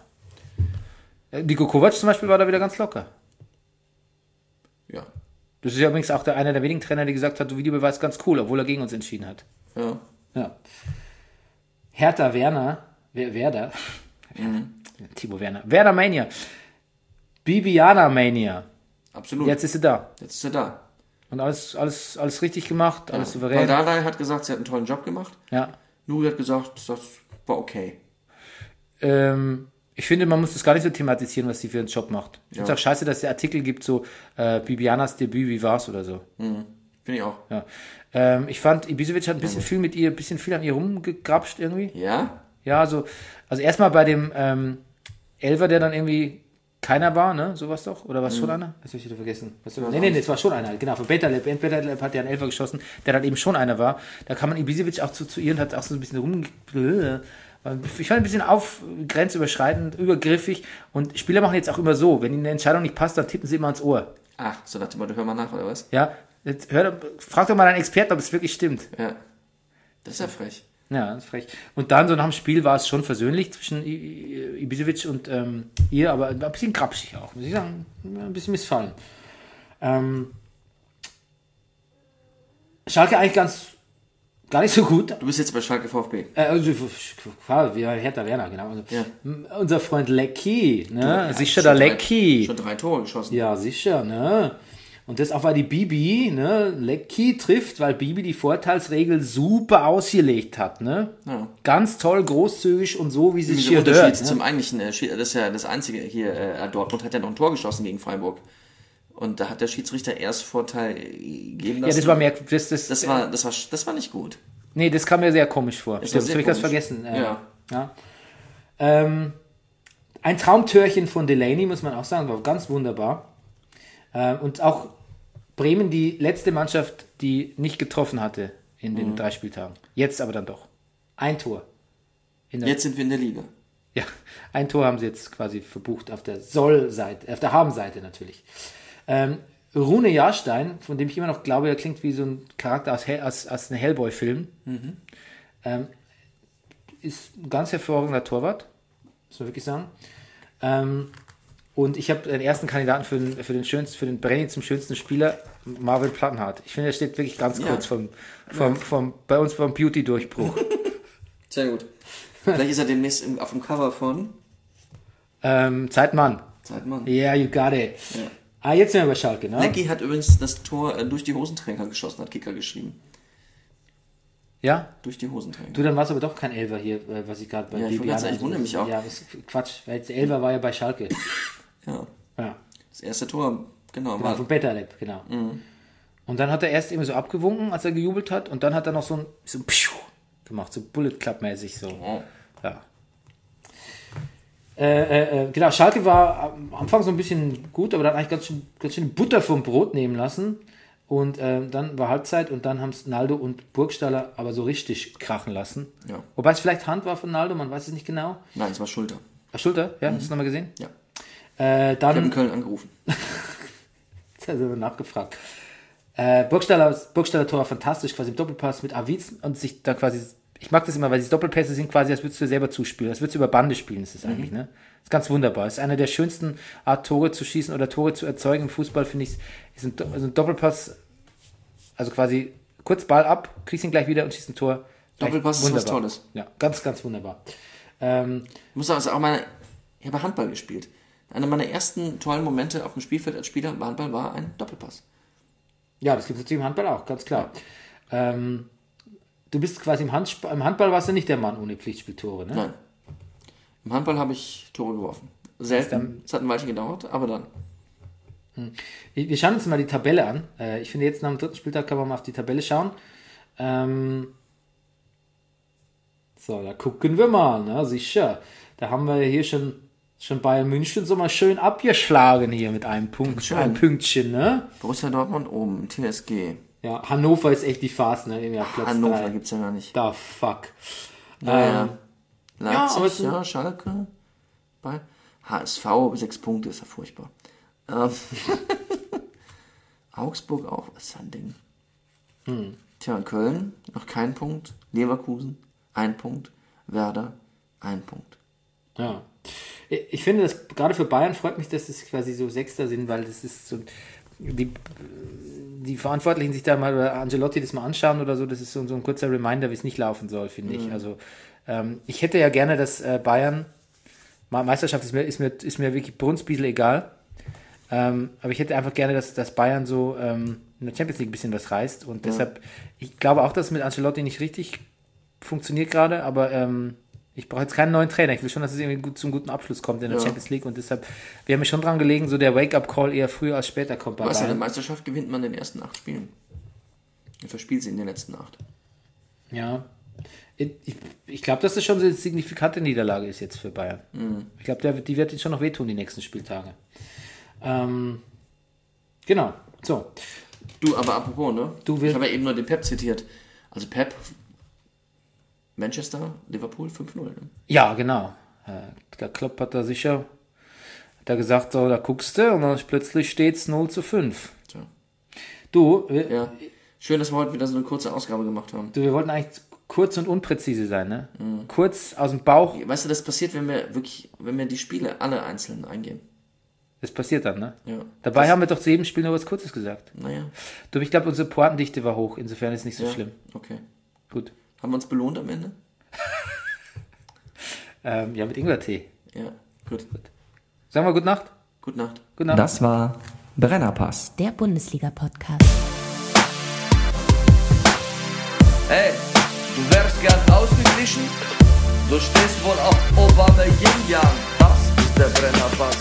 Niko Kovac zum Beispiel war da wieder ganz locker. Ja. Das ist ja übrigens auch einer der wenigen Trainer, die gesagt hat, so Videobeweis ganz cool, obwohl er gegen uns entschieden hat. Ja. Ja. Hertha Werder. Timo Werner. Werder Mania. Bibiana Mania. Absolut. Jetzt ist sie da. Jetzt ist er da. Und alles richtig gemacht, alles souverän. Paldadei hat gesagt, sie hat einen tollen Job gemacht. Ja. Nuri hat gesagt, das war okay. Ich finde, man muss das gar nicht so thematisieren, was sie für einen Job macht. Ich finde es Ja. auch scheiße, dass es Artikel gibt, so Bibianas Debüt, wie war's oder so. Finde ich auch. Ja. Ich fand, Ibisevic hat ein bisschen viel an ihr rumgegrapscht irgendwie. Ja? Ja, also erstmal bei dem Elfer, der dann irgendwie keiner war, ne? Sowas doch? Oder war es schon einer? Das habe ich wieder vergessen. Nee, es war schon einer. Genau, von Betaleb. Betaleb hat ja einen Elfer geschossen, der dann eben schon einer war. Da kam man Ibisevic auch zu ihr und hat auch so ein bisschen ich fand ein bisschen grenzüberschreitend, übergriffig. Und Spieler machen jetzt auch immer so, wenn ihnen eine Entscheidung nicht passt, dann tippen sie immer ans Ohr. Ach, so nach dem Motto, hör mal nach, oder was? Ja, frag doch mal einen Experten, ob es wirklich stimmt. Ja. Das ist ja frech. Ja, das ist frech. Und dann so nach dem Spiel war es schon versöhnlich zwischen Ibisevic und ihr, aber ein bisschen krapschig auch, muss ich sagen. Ein bisschen missfallen. Schalke eigentlich gar nicht so gut. Du bist jetzt bei Schalke VfB. Hertha Werner, genau. Also, Ja. Unser Freund Lecky, ne? Ja, Sicher schon der Lecky. Schon 3 Tore geschossen. Ja, sicher, ne? Und das auch, weil die Bibi, ne, Lecky trifft, weil Bibi die Vorteilsregel super ausgelegt hat, ne? Ja. Ganz toll, großzügig und so, wie sie sich Dieser hier Unterschied hört. Ne? zum eigentlichen, das ist ja das Einzige hier, Dortmund hat ja noch ein Tor geschossen gegen Freiburg. Und da hat der Schiedsrichter erst Vorteil gegeben lassen. Ja, das war mehr, Das war nicht gut. nee, das kam mir sehr komisch vor. Das Stimmt, war sehr habe ich ganz komisch. vergessen. Ja. Ein Traumtörchen von Delaney, muss man auch sagen, war ganz wunderbar. Und auch Bremen, die letzte Mannschaft, die nicht getroffen hatte in den 3 Spieltagen. Jetzt aber dann doch. Ein Tor. Jetzt sind wir in der Liga. Ja, ein Tor haben sie jetzt quasi verbucht auf der Soll-Seite, auf der Haben-Seite natürlich. Rune Jahrstein, von dem ich immer noch glaube, er klingt wie so ein Charakter aus einem Hellboy-Film, ist ein ganz hervorragender Torwart, muss man wirklich sagen. Und ich habe den ersten Kandidaten für den Brenny zum schönsten Spieler, Marvin Plattenhardt. Ich finde, er steht wirklich ganz kurz bei uns vom Beauty-Durchbruch. Sehr gut. Vielleicht ist er demnächst auf dem Cover von Zeitmann. Yeah, you got it. Ja. Jetzt sind wir bei Schalke, ne? Lecky hat übrigens das Tor durch die Hosenträger geschossen, hat Kicker geschrieben. Ja? Durch die Hosenträger. Du, dann war es aber doch kein Elfer hier, was ich gerade bei Bibiana... Ich wundere mich auch. Ja, das ist Quatsch, weil der Elfer war ja bei Schalke. Ja. Das erste Tor, genau von Betterleb, genau. Mhm. Und dann hat er erst immer so abgewunken, als er gejubelt hat, und dann hat er noch so ein Pschuh gemacht, so Bullet Club-mäßig so. Oh. Ja. Genau, Schalke war am Anfang so ein bisschen gut, aber dann eigentlich ganz schön Butter vom Brot nehmen lassen. Und dann war Halbzeit und dann haben es Naldo und Burgstaller aber so richtig krachen lassen. Ja. Wobei es vielleicht Hand war von Naldo, man weiß es nicht genau. Nein, es war Schulter. Schulter? Ja, hast du nochmal gesehen? Ja. Dann, ich habe in Köln angerufen. Jetzt haben wir nachgefragt. Burgstaller Tor war fantastisch, quasi im Doppelpass mit Aviz und sich da quasi... Ich mag das immer, weil diese Doppelpässe sind quasi, als würdest du selber zuspielen. Als würdest du über Bande spielen, ist das eigentlich, ne? Das ist ganz wunderbar. Das ist eine der schönsten Art, Tore zu schießen oder Tore zu erzeugen im Fußball, finde ich. Ist ein Doppelpass, also quasi kurz Ball ab, kriegst ihn gleich wieder und schießt ein Tor. Doppelpass ist was Tolles. Ja, ganz, ganz wunderbar. Ich muss sagen, ich habe Handball gespielt. Einer meiner ersten tollen Momente auf dem Spielfeld als Spieler im Handball war ein Doppelpass. Ja, das gibt es natürlich im Handball auch, ganz klar. Du bist quasi im Handball warst du nicht der Mann ohne Pflichtspieltore, ne? Nein. Im Handball habe ich Tore geworfen. Selten. Es hat ein Weilchen gedauert, aber dann. Wir schauen uns mal die Tabelle an. Ich finde, jetzt nach dem 3. Spieltag kann man mal auf die Tabelle schauen. So, da gucken wir mal, ne? Sicher. Da haben wir hier schon Bayern München so mal schön abgeschlagen hier mit einem Punkt, schön. Ein Pünktchen, ne? Borussia Dortmund oben, TSG. Ja, Hannover ist echt die Farce, ne? Platz Hannover 3. Gibt's ja gar nicht. Da fuck. Naja. Leipzig, Schalke. Bei HSV 6 Punkte, ist ja furchtbar. Augsburg auch, was ist ein Ding. Tja, in Köln noch kein Punkt. Leverkusen 1 Punkt. Werder 1 Punkt. Ja. Ich finde, das gerade für Bayern freut mich, dass das quasi so Sechster sind, weil das ist so die Verantwortlichen sich da mal oder Ancelotti das mal anschauen oder so, das ist so ein kurzer Reminder, wie es nicht laufen soll, finde ich. Also ich hätte ja gerne, dass Bayern Meisterschaft ist mir wirklich brunzbiesel egal, aber ich hätte einfach gerne, dass Bayern so in der Champions League ein bisschen was reißt und deshalb, ich glaube auch, dass es mit Ancelotti nicht richtig funktioniert gerade, aber ich brauche jetzt keinen neuen Trainer. Ich will schon, dass es irgendwie zum guten Abschluss kommt in der Champions League und deshalb wäre mir schon dran gelegen, so der Wake-up-Call eher früher als später kommt bei Bayern. In der Meisterschaft gewinnt man in den ersten 8 Spielen. Man verspielt sie in den letzten 8. Ja. Ich glaube, dass das schon eine signifikante Niederlage ist jetzt für Bayern. Ich glaube, die wird jetzt schon noch wehtun, die nächsten Spieltage. Genau. So. Du, aber apropos, ne? Ich habe ja eben nur den Pep zitiert. Also Pep... Manchester, Liverpool 5-0. Ne? Ja, genau. Der Klopp hat da sicher gesagt, so, da guckst du und dann plötzlich steht es 0-5. Tja. Du, schön, dass wir heute wieder so eine kurze Ausgabe gemacht haben. Wir wollten eigentlich kurz und unpräzise sein, ne? Kurz aus dem Bauch. Weißt du, das passiert, wenn wir die Spiele alle einzeln eingehen. Das passiert dann, ne? Ja. Dabei haben wir doch zu jedem Spiel nur was Kurzes gesagt. Naja. Du, ich glaube, unsere Pointendichte war hoch, insofern ist es nicht so schlimm. Okay. Gut. Haben wir uns belohnt am Ende? Ja, mit Ingwertee. Ja, gut. Sagen wir Gute Nacht. Gute Nacht. Gute Nacht. Das war Brennerpass. Der Bundesliga-Podcast. Hey, du wärst gern ausgeglichen? Du stehst wohl auf Obama Yin Yang. Das ist der Brennerpass.